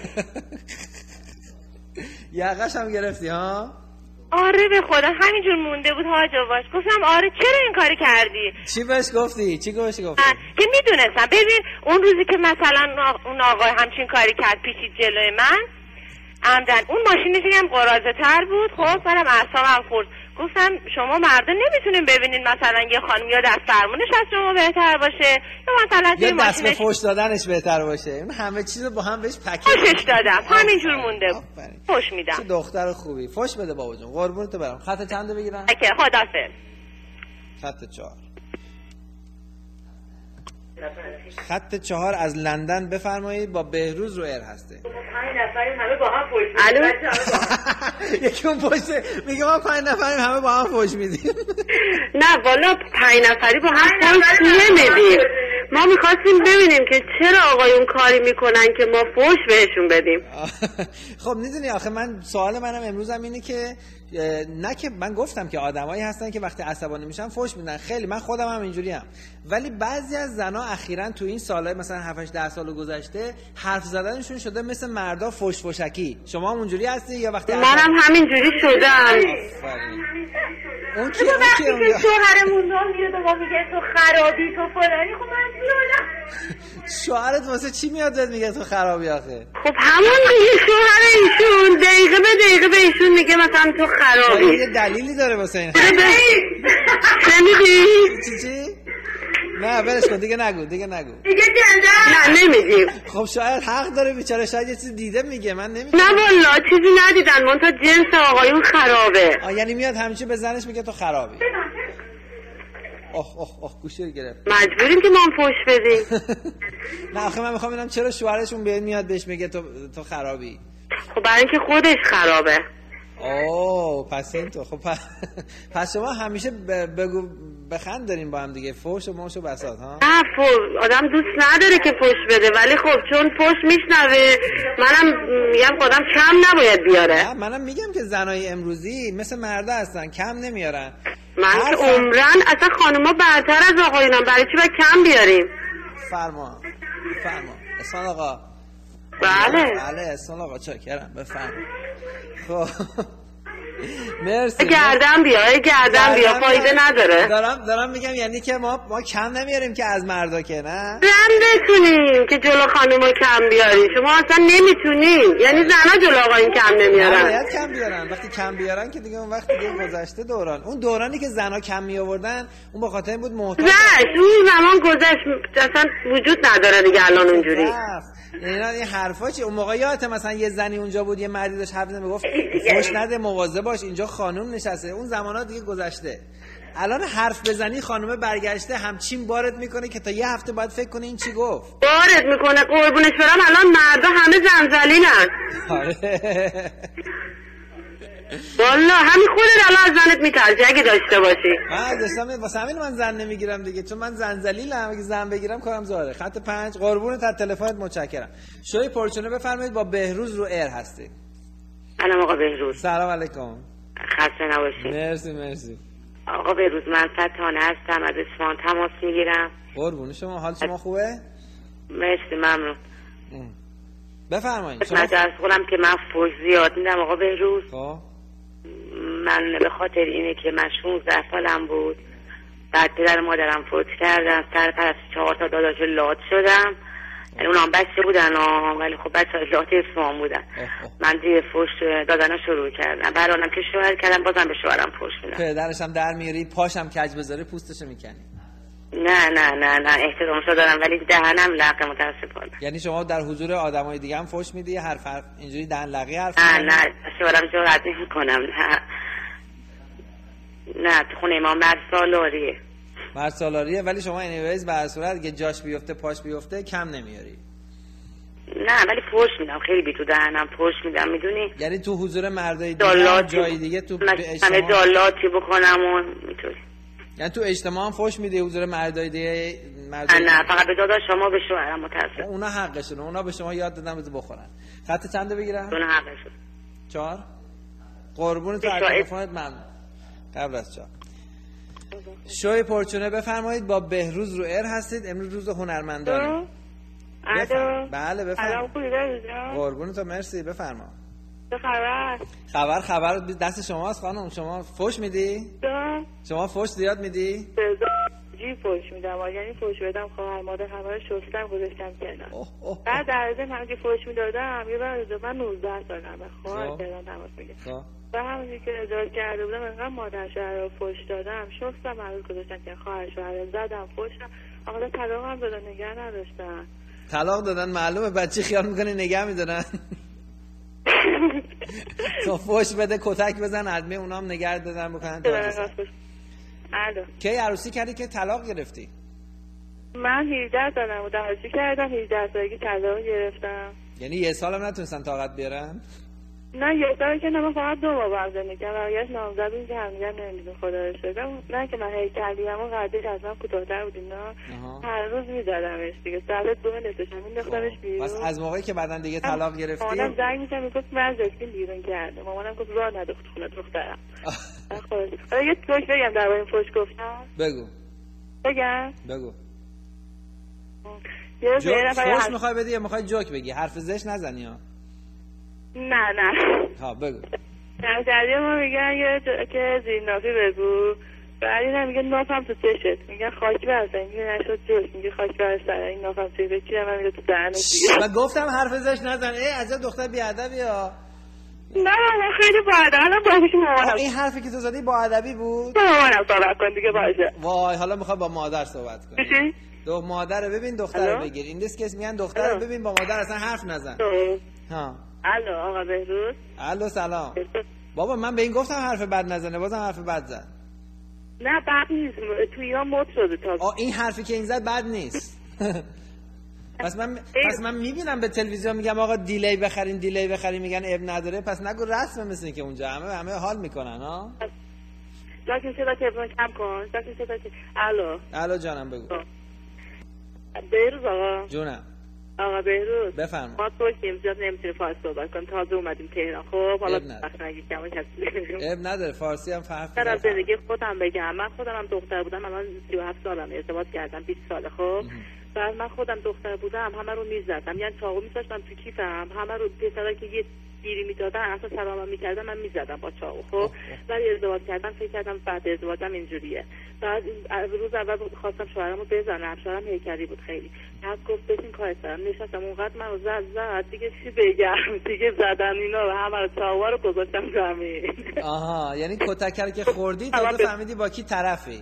یقش هم گرفتی ها؟ آره به خدا همینجور مونده بود ها جواش. گفتم آره چرا این کاری کردی؟ چی بهش گفتی؟ که میدونستم. ببین اون روزی که مثلا اون آقای همچین کاری کرد پیشید جلوی من عمدن اون ماشینش هم قرازه تر بود. خب منم اعصابم خورد. گفتم شما مردا نمیتونین ببینین مثلا یه خانم یا دست فرمونش از شما بهتر باشه یا مثلا یا دست به فوش دادنش بهتر باشه. این همه چیزو با هم بهش فوشش دادم همینجور مونده. فوش میدم. چه دختر خوبی. فوش بده بابا جون. قربونت برم. خط چنده بگیرم؟ اوکی خدافظ. خط 4. خط 4 از لندن بفرمایید با بهروز رو ایر هسته. 5 نفریم همه با هم فوش میدیم. الو یکی اون پشته میگه ما 5 نفریم همه با هم فوش میدیم. نه والا 5 نفری با هم فوش نمیدیم. ما میخواستیم ببینیم که چرا آقایون کاری میکنن که ما فوش بهشون بدیم. خب میدونی آخه من سوال منم امروزم اینه که نه که من گفتم که آدمایی هستن که وقتی عصبانی میشن فوش میدن. خیلی من خودم هم اینجوریم ولی بعضی از زنا اخیراً تو این سالهای مثلا 7-10 سال گذشته حرف زدنشون شده مثل مردا فوشکی. شما هم اونجوری هستی یا وقتی منم همینجوری شدم. اون که شوهرمون رو میره به ما میگه تو خرابی تو فلانی. خب من شوهرت واسه چی میاد بهت میگه تو خرابی آخه؟ خب همون دیگه شوهر ایشون دقیقه به دقیقه به ایشون میگه مثا تو خرابی. یه دلیلی داره واسه این. شنیدی؟ چی؟ نه برش کن دیگه نگو. دیگه نه نمیگیم. خب شاید حق داره بیچاره شاید یه چیز دیده میگه من نمیگم. نه والله چیزی ندیدن من تا جنس آقایون خرابه. یعنی میاد همچی به زنش میگه تو خرابی. اوه گوشی رو گرفت. مجبوریم که ما هم فوش بدیم. نه آخه من میخوام ببینم چرا شوهرشون میاد بهش میگه تو خرابی. خب برای اینکه خودش خرابه. پس این تو. خب پس شما همیشه بگو بخند دارین با هم دیگه فوش و موش و بساط ها؟ نه آدم دوست نداره که فوش بده ولی خب چون فوش میشنوه منم میگم خودم کم نباید بیاره. منم میگم که زنای امروزی مثل مردا هستن کم نمیارن. من که عمرن اصلا خانوما برتر از آقایونم برای چی باید کم بیاریم؟ فرما احسان آقا. بله احسان آقا چاکرم بفرما. خب مرسی. گردن بیا فایده نداره. دارم میگم یعنی که ما کم نمیاریم که از مردا که نه بتونیم که جلو خانوما کم بیاریم. شما اصلا نمیتونین. یعنی زنا جلو آقایون کم نمیارن. باید کم بیارن. وقتی کم بیارن که دیگه اون وقت دیگه گذشته دوران. اون دورانی که زنا کم می آوردن اون به خاطر این بود محتاج. اون زمان گذشت اصلا وجود نداره دیگه الان اونجوری. این حرفا چی؟ اون موقع یادت مثلا یه زنی اونجا بود یه مردی داشت حرف میگفت فوش نده مواظب باش اینجا خانم نشسته. اون زمانا دیگه گذشته. الان حرف بزنی خانومه برگشته همچین بارت میکنه که تا یه هفته باید فکر کنه این چی گفت. بارت میکنه قربونش برم. الان مردا همه زنزلینن. والله همین خودت الان از زنت میترسی اگه داشته باشی. من داشتم واسه همین من زن نمیگیرم دیگه چون من زنجلیلم. اگه زن بگیرم کارم زاره. خط 5 قربونت از تلفنت متشکرم. شوی پرچونه بفرمایید با بهروز رو ایر هستی. سلام آقا بهروز. سلام علیکم. خسته نباشید. مرسی. آقا بهروز من فتانه هستم از اصفهان تماس میگیرم. قربون شما. حال شما خوبه؟ مرسی ممنون. بفرمایید. خدمت عرض کنم که من فوش زیاد میدم آقا بهروز. من به خاطر اینه که من 16 سالم بود، بعد پدر مادرم فوت کردم، سر پس 4 تا داداش لات شدم. یعنی اونام بچه بودن ولی خب بچه لات اسمام بودن. من دیگه فوش دادن شروع کردم. برانم که شوهر کردم بازم به شوهرم فوش میدم. پدرش هم در میاری، پاشم کج بذاره پوستشو میکنی. نه احترامشو دارم ولی دهنم لقه متاسفانه. یعنی شما در حضور آدمای دیگه هم فوش میدی؟ حرف اینجوری دهن لقی حرف؟ نه شوهرم جرئت نمیکنم. نه تو خونه ما مرد سالاریه ولی شما اینویز به هر صورت که جاش بیفته پاش بیفته کم نمیاری. نه ولی فوش میدم، خیلی بی تو دهنم فوش میدم، میدونی؟ یعنی تو حضور مردای دیگه جای دیگه تو همه دالاتی بکنم و میتونی. یعنی تو اجتماع هم فوش میدی حضور مردای دیگه؟ نه فقط به داداش شما به شوهرم متاسفم. اونا حقشونه، اونا به شما یاد دادن بذار بخورن. خط چنده بگیرم؟ اونا حقشون 4. قربون تو تلفنت ممنون. قبل از 4 شوی پرچونه بفرمایید. با بهروز رو ایر هستید. امروز روز هنرمندانه. بله بفرمایید. قربون تو مرسی بفرما. خبر دست شماست خانم. شما فوش میدی؟ شما فوش زیاد میدی؟ فوش میدم، یعنی فوش بدم خواهر مادر همه رو شستم گذاشتم کنار. بعد در ازم هم که فوش میدادم یه بار من 19 سالمه خواهر کردم تماس میگه و همونی که ازدواج کرده بودم انقدر مادر شوهر رو فوش دادم شستم هر روز گذاشتم که خواهر شوهر زدم فوشم. آقا طلاق هم دادن نگه نداشتن. طلاق دادن معلومه بچه خیال میکنه نگه میدارن. تو فوش بده کتک بزن حتمی اونا هم نگه دادن بکنن. کی عروسی کردی که طلاق گرفتی؟ من 17 سالم بود عروسی کردم، 18 سالگی طلاق گرفتم. یعنی یه سالم نتونستن طاقت بیارن؟ نه یه سال که نه، من فقط 2 ماه با زندگی کردم. واقعیت نامزد بودیم که همدیگر نمیدونیم خدا رو شکر. نه که من هیکلیم و قدش از من کوتاه‌تر بود اینا. هر روز می‌زدمش دیگه. ساعت 2 نصفش مینداختمش بیرون. بس از موقعی که بعدن دیگه طلاق گرفتی؟ مامانم زنگ می‌زد میگفت من زشتین بیرون کرده. مامانم گفت راه نداخت خونه دخترم. خلاص یه توش بگم در این فوش گفتم. بگو. فوش می‌خوای بدی یا می‌خوای جوک بگی؟ حرف زشت نزنی ها. نه ها بگو. در ما میگن که زیرنافی بگو، بعد این هم میگه نافم تو چشت، میگن خاکی برسن، میگه نشد جوش، میگه خاکی برسن این نافم توی بکیرم من میگه تو دهنت دیگه. من گفتم حرف زشت نزن. عجب دختر بیادبی ها. نه من خیلی باادبم. باهوش مامانم. این حرفی که تو زدی باادبی بود؟ مامانم صحبت کن دیگه باشه. وای حالا میخوام با مادر صحبت کنی. مادر رو ببین دختر رو بگیر. این دست کس میگن دختر رو ببین با مادر اصلا حرف نزن. ها الو آقا بهروز. الو سلام. بابا من به این گفتم حرف بد نزنه بازم حرف بد زد. نه بد نیست، تو ایران مد شده تا. این حرفی که این زد بد نیست. پس من میبینم به تلویزیون میگم آقا دیلی بخرین میگن اب نداره. پس نگو رسمه مثل که اونجا همه حال میکنن ها. لکن صدا تلفن کم کن. الو جانم بگو. بهروز آقا. جونم. آقا بهروز بفرما. ما توشیم زیاد نمیتونیم فارسی صحبت کنیم، تازه اومدیم تهران. خب حالا وقت نگی کمش هست. اب نداره فارسی هم فرق داره. از زندگی خودم بگم، من خودم هم دختر بودم، الان 37 سالم، ازدواج کردم 20 ساله. خب بعد من خودم دختر بودم همه رو میزدم، یعنی چاقو میذاشتم تو کیفم، همه رو پسرا که یه گیری میدادن اصلا سلامم میکردم من میزدم با چاقو. خب ولی ازدواج کردم فکر کردم بعد ازدواجم اینجوریه. بعد روز اول خواستم شوهرمو بزنم، شوهرم هیکلی بود خیلی. بعد گفت بشین کار کنم، نشستم اونقدر منو زد دیگه چی بگم دیگه، زدن اینا و همه رو چاقو رو گذاشتم زمین. آها یعنی کتکر که خوردی تازه فهمیدی با کی طرفی؟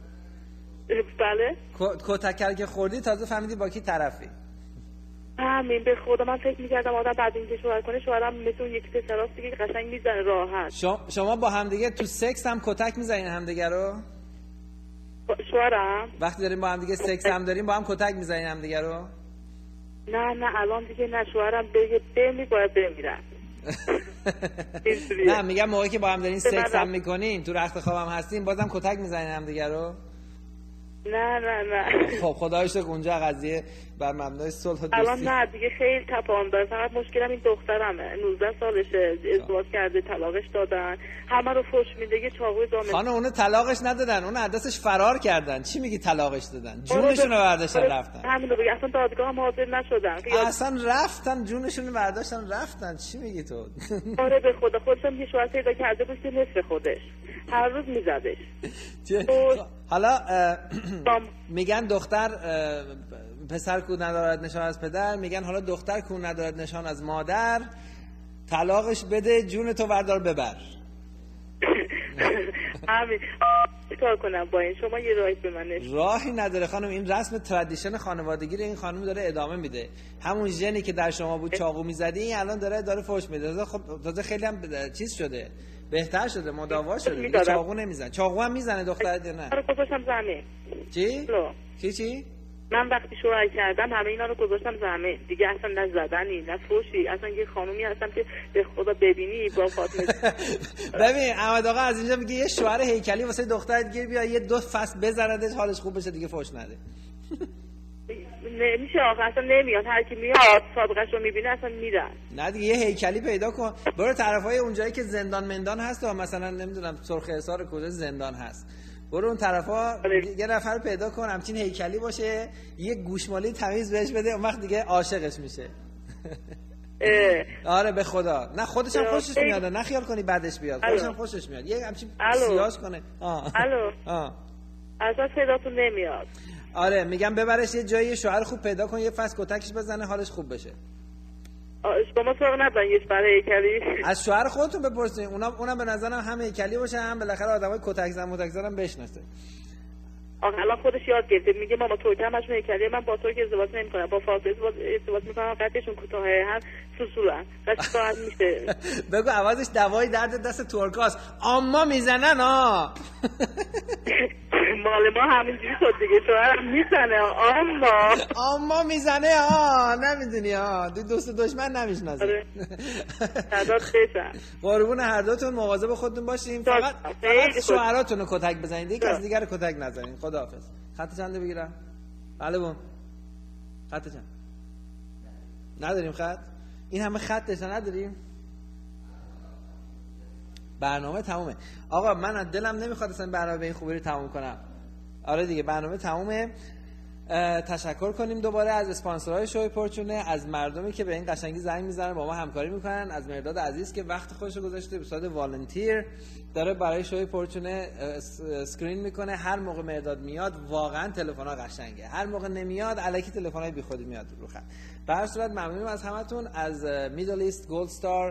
بله کتکر که خوردی تازه فهمیدی با کی طرفی؟ همین به خدا من فکر می‌کردم آدم بعد اینکه شوهر کنه شوهرم مثل اون یکی پسراست دیگه قشنگ میزنه راحت. شما با همدیگه تو سکس هم کتک میزنین همدیگه رو؟ شوهرم وقتی داریم با همدیگه سکس هم داریم با هم کتک میزنین همدیگه رو؟ نه الان دیگه نه، شوهرم بگه باید بمیرم. نه میگم موقعی که با هم دارین سکس هم میکنین تو رخت خوابم هستین بازم کتک میزنین همدیگه رو؟ نه خب خدایش شکر اونجا قضیه بر مبنای صلح و دوستی. الان نه دیگه خیلی تفاهم داره، فقط مشکلم این دخترمه 19 سالشه، ازدواج کرده، طلاقش دادن، همه رو فحش میده، یه چاقوی دامن. خانم اونو طلاقش ندادن، اون از دستش فرار کردن. چی میگی طلاقش دادن؟ جونشون رو برداشتن رفتن. همین رو بگی، اصلا دادگاه هم حاضر نشدن، اصلا رفتن جونشون رو برداشتن رفتن. چی میگی تو؟ آره به خدا خودشم یه شوهر پیدا کرده بود که نصف خودش هر روز میزدش. حالا میگن دختر پسر کو ندارد نشان از پدر، میگن حالا دختر کو ندارد نشان از مادر، طلاقش بده جون تو بردار ببر. همین کار کنم با این شما یه راهی به من نشون. راهی نداره خانم، این رسم ترادیشن خانوادگی رو این خانم داره ادامه میده. همون ژنی که در شما بود چاقو میزدی این الان داره فحش میده. خب تازه خیلی هم چیز شده، بهتر شده، مداوا شده، چاقو نمیزنه. چاقو هم میزنه دخترت یا نه؟ رو گذاشتم زمین. چی؟ چی؟ من وقتی شوهر کردم همه اینا رو گذاشتم زمین دیگه، اصلا نه زدنی نه فوشی، اصلا یه خانومی هستم که به خدا ببینی با فاطمه. ببین احمد آقا از اینجا میگه یه شوهر هیکلی واسه دخترت گیر بیا، یه 2 فصل بزنه حالش خوب بشه دیگه فوش نده. نمیشه آخه، اصلا نمیاد، هر کی میاد سابقه‌اش رو میبینه اصلا میرن. نه دیگه یه هیکلی پیدا کن، برو طرفای اونجایی که زندان مندان هست و مثلا نمیدونم سرخ حصار کجا زندان هست، برو اون طرفا یه نفر پیدا کن همچین هیکلی باشه، یه گوشمالی تمیز بهش بده، اون وقت دیگه عاشقش میشه. آره به خدا. نه خودش هم خوشش میاد، نه خیال کنی بعدش بیاد، خودش هم خوشش میاد یه همچین سیاش کنه. الو اصلا صداتون نمیاد. آره میگم ببرش یه جایی شوهر خوب پیدا کن، یه فصل کتکش بزنه حالش خوب بشه. شما سراغ ندارین یه برای هیکلی؟ از شوهر خودتون بپرسین، اونم به نظرم هم هیکلی باشه هم بالاخره آدمای کتک زن بشناسه. آخه الان خودش یاد گرفته، میگه ماما تو که همشون هیکلیه، من با تو که ازدواج نمی‌کنم، با فاطمه ازدواج می‌کنم، قدشون کوتاهه، هم سوسولن. بس راحت میشه. بگو عوضش دوای درد دست ترکاست، اما میزنن ها. مال ما همینجوری شد دیگه، شوهرم میزنه اما میزنه نمیدونی دوست دشمن نمیشناسه. تعداد بشن. قربون هر دوتون مواظب خودتون باشین، فقط شوهراتون رو کتک بزنید، یک از دیگر رو کتک نزنید. خداحافظ. خط چنده بگیرم؟ بله بون خط چند؟ نداریم خط؟ این همه خط نداریم؟ برنامه تمومه آقا، من از دلم نمیخواد اصلا برنامه به این خوبی رو تموم کنم. آره دیگه برنامه تمومه. تشکر کنیم دوباره از اسپانسرهای شوی پرچونه، از مردمی که به این قشنگی زنگ میزنن با ما همکاری میکنن، از مرداد عزیز که وقت خودش رو گذاشته به صورت والنتیر داره برای شوی پرچونه اسکرین میکنه. هر موقع مرداد میاد واقعا تلفن‌ها قشنگه، هر موقع نمیاد الکی تلفن‌های بیخودی میاد رو خط. به هر صورت ممنونم از همتون. از میدل ایست گولد استار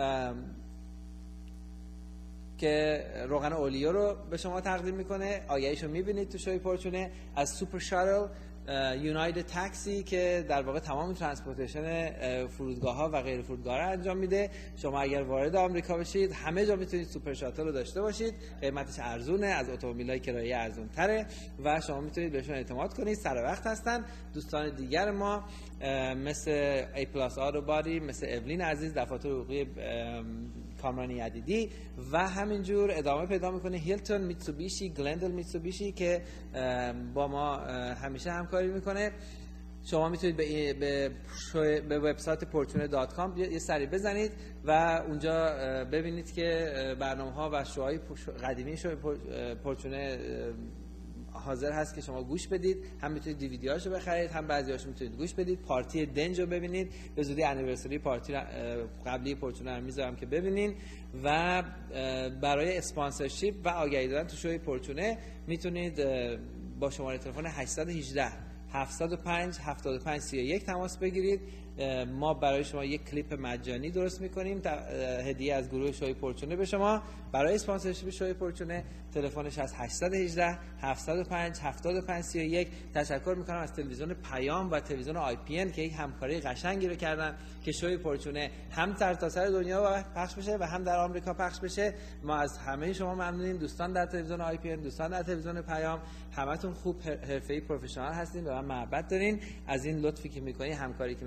که روغن اولیو رو به شما تقدیم میکنه، آگهیشو میبینید تو شوی پرچونه. از سوپر شاتل یونایتد تاکسی که در واقع تمام ترانسپورتیشن فرودگاه ها و غیر فرودگاه رو انجام میده. شما اگر وارد آمریکا بشید همه جا میتونید سوپر شاتل رو داشته باشید، قیمتش ارزونه، از اتومبیل‌های کرایه ارزون تره و شما میتونید بهشون اعتماد کنید، سر وقت هستن. دوستان دیگر ما مثل ای پلاس آرو بادی، مثل اولین عزیز، دفاتر حقوقی کامرانی عدیدی و همینجور ادامه پیدا میکنه هیلتون میتسوبیشی، گلندل میتسوبیشی که با ما همیشه همکاری میکنه. شما میتونید به وبسایت portune.com یه سری بزنید و اونجا ببینید که برنامه‌ها و شوهای قدیمی شوی پرچونه حاضر هست که شما گوش بدید. هم میتونید دیویدیاشو بخرید، هم بعضیاشو میتونید گوش بدید. پارتی دنج رو ببینید، به زودی انیورسری پارتی قبلی پرچونه رو میذارم که ببینین. و برای اسپانسرشیپ و آگهی دادن تو شوی پرچونه میتونید با شماره تلفن 818 705 7531 تماس بگیرید. ما برای شما یک کلیپ مجانی درست میکنیم هدیه از گروه شوی پرچونه به شما. برای اسپانسرشیپ شوی پرچونه تلفنش از 818 705 7531. تشکر میکنم از تلویزیون پیام و تلویزیون آی پی ان که یک همکاری قشنگی رو کردن که شوی پرچونه هم در تاسر دنیا پخش بشه و هم در آمریکا پخش بشه. ما از همه شما ممنونیم، دوستان در تلویزیون آی پی ان، دوستان در تلویزیون پیام، همتون خوب حرفه‌ای پروفشنال هستین، به من محبت دارین. از این لطفی که میکنین، همکاری که میکنین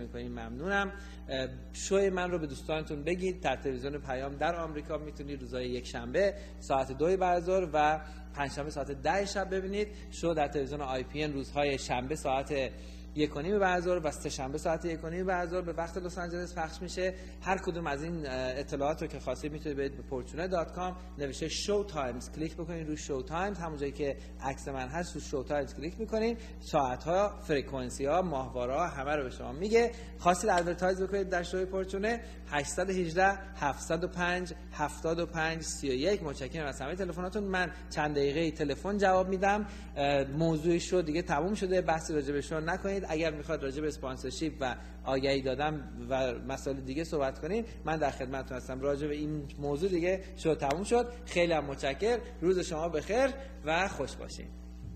ممنونم. شوی من رو به دوستانتون بگید. در تلویزیون پیام در آمریکا میتونید روزهای یک شنبه ساعت 2 بعد از ظهر و پنجشنبه ساعت 10 شب ببینید. شو در تلویزیون IPN روزهای شنبه ساعت 1:30 بعد از ظهر و سه شنبه ساعت 1:30 بعد از ظهر به وقت لس آنجلس پخش میشه. هر کدوم از این اطلاعات رو که خواستید میتونید برید به fortune.com نوشته شو تایمز کلیک بکنید روی شو تایمز، همون جایی که عکس من هست رو شو تایمز کلیک میکنید. ساعت ها، فرکانسی ها، ماهواره ها همه رو به شما میگه. خواستید ادورتایز بکنید در شو فورچونه 818 705 75 31. متشکرم از همه تلفناتون. من چند دقیقه تلفن جواب میدم. موضوع شو دیگه تموم شده، بحثی راجع به شو نکنید. اگر میخواد راجع به اسپانسرشیپ و آگهی دادن و مسائل دیگه صحبت کنین من در خدمتتون هستم. راجع به این موضوع دیگه شو تموم شد. خیلی هم متشکرم. روز شما بخیر و خوش باشین.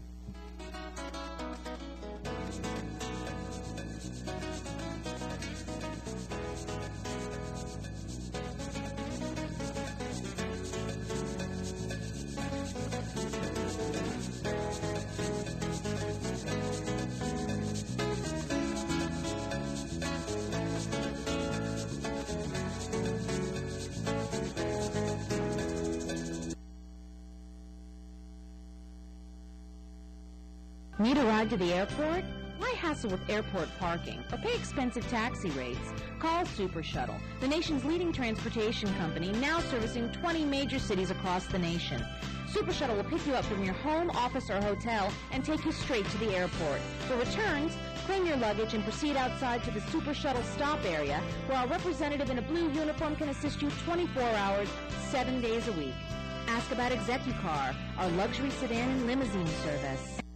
Need a ride to the airport? Why hassle with airport parking or pay expensive taxi rates? Call Super Shuttle, the nation's leading transportation company, now servicing 20 major cities across the nation. Super Shuttle will pick you up from your home, office, or hotel and take you straight to the airport. For returns, claim your luggage and proceed outside to the Super Shuttle stop area, where our representative in a blue uniform can assist you 24 hours, 7 days a week. Ask about ExecuCar, our luxury sedan and limousine service.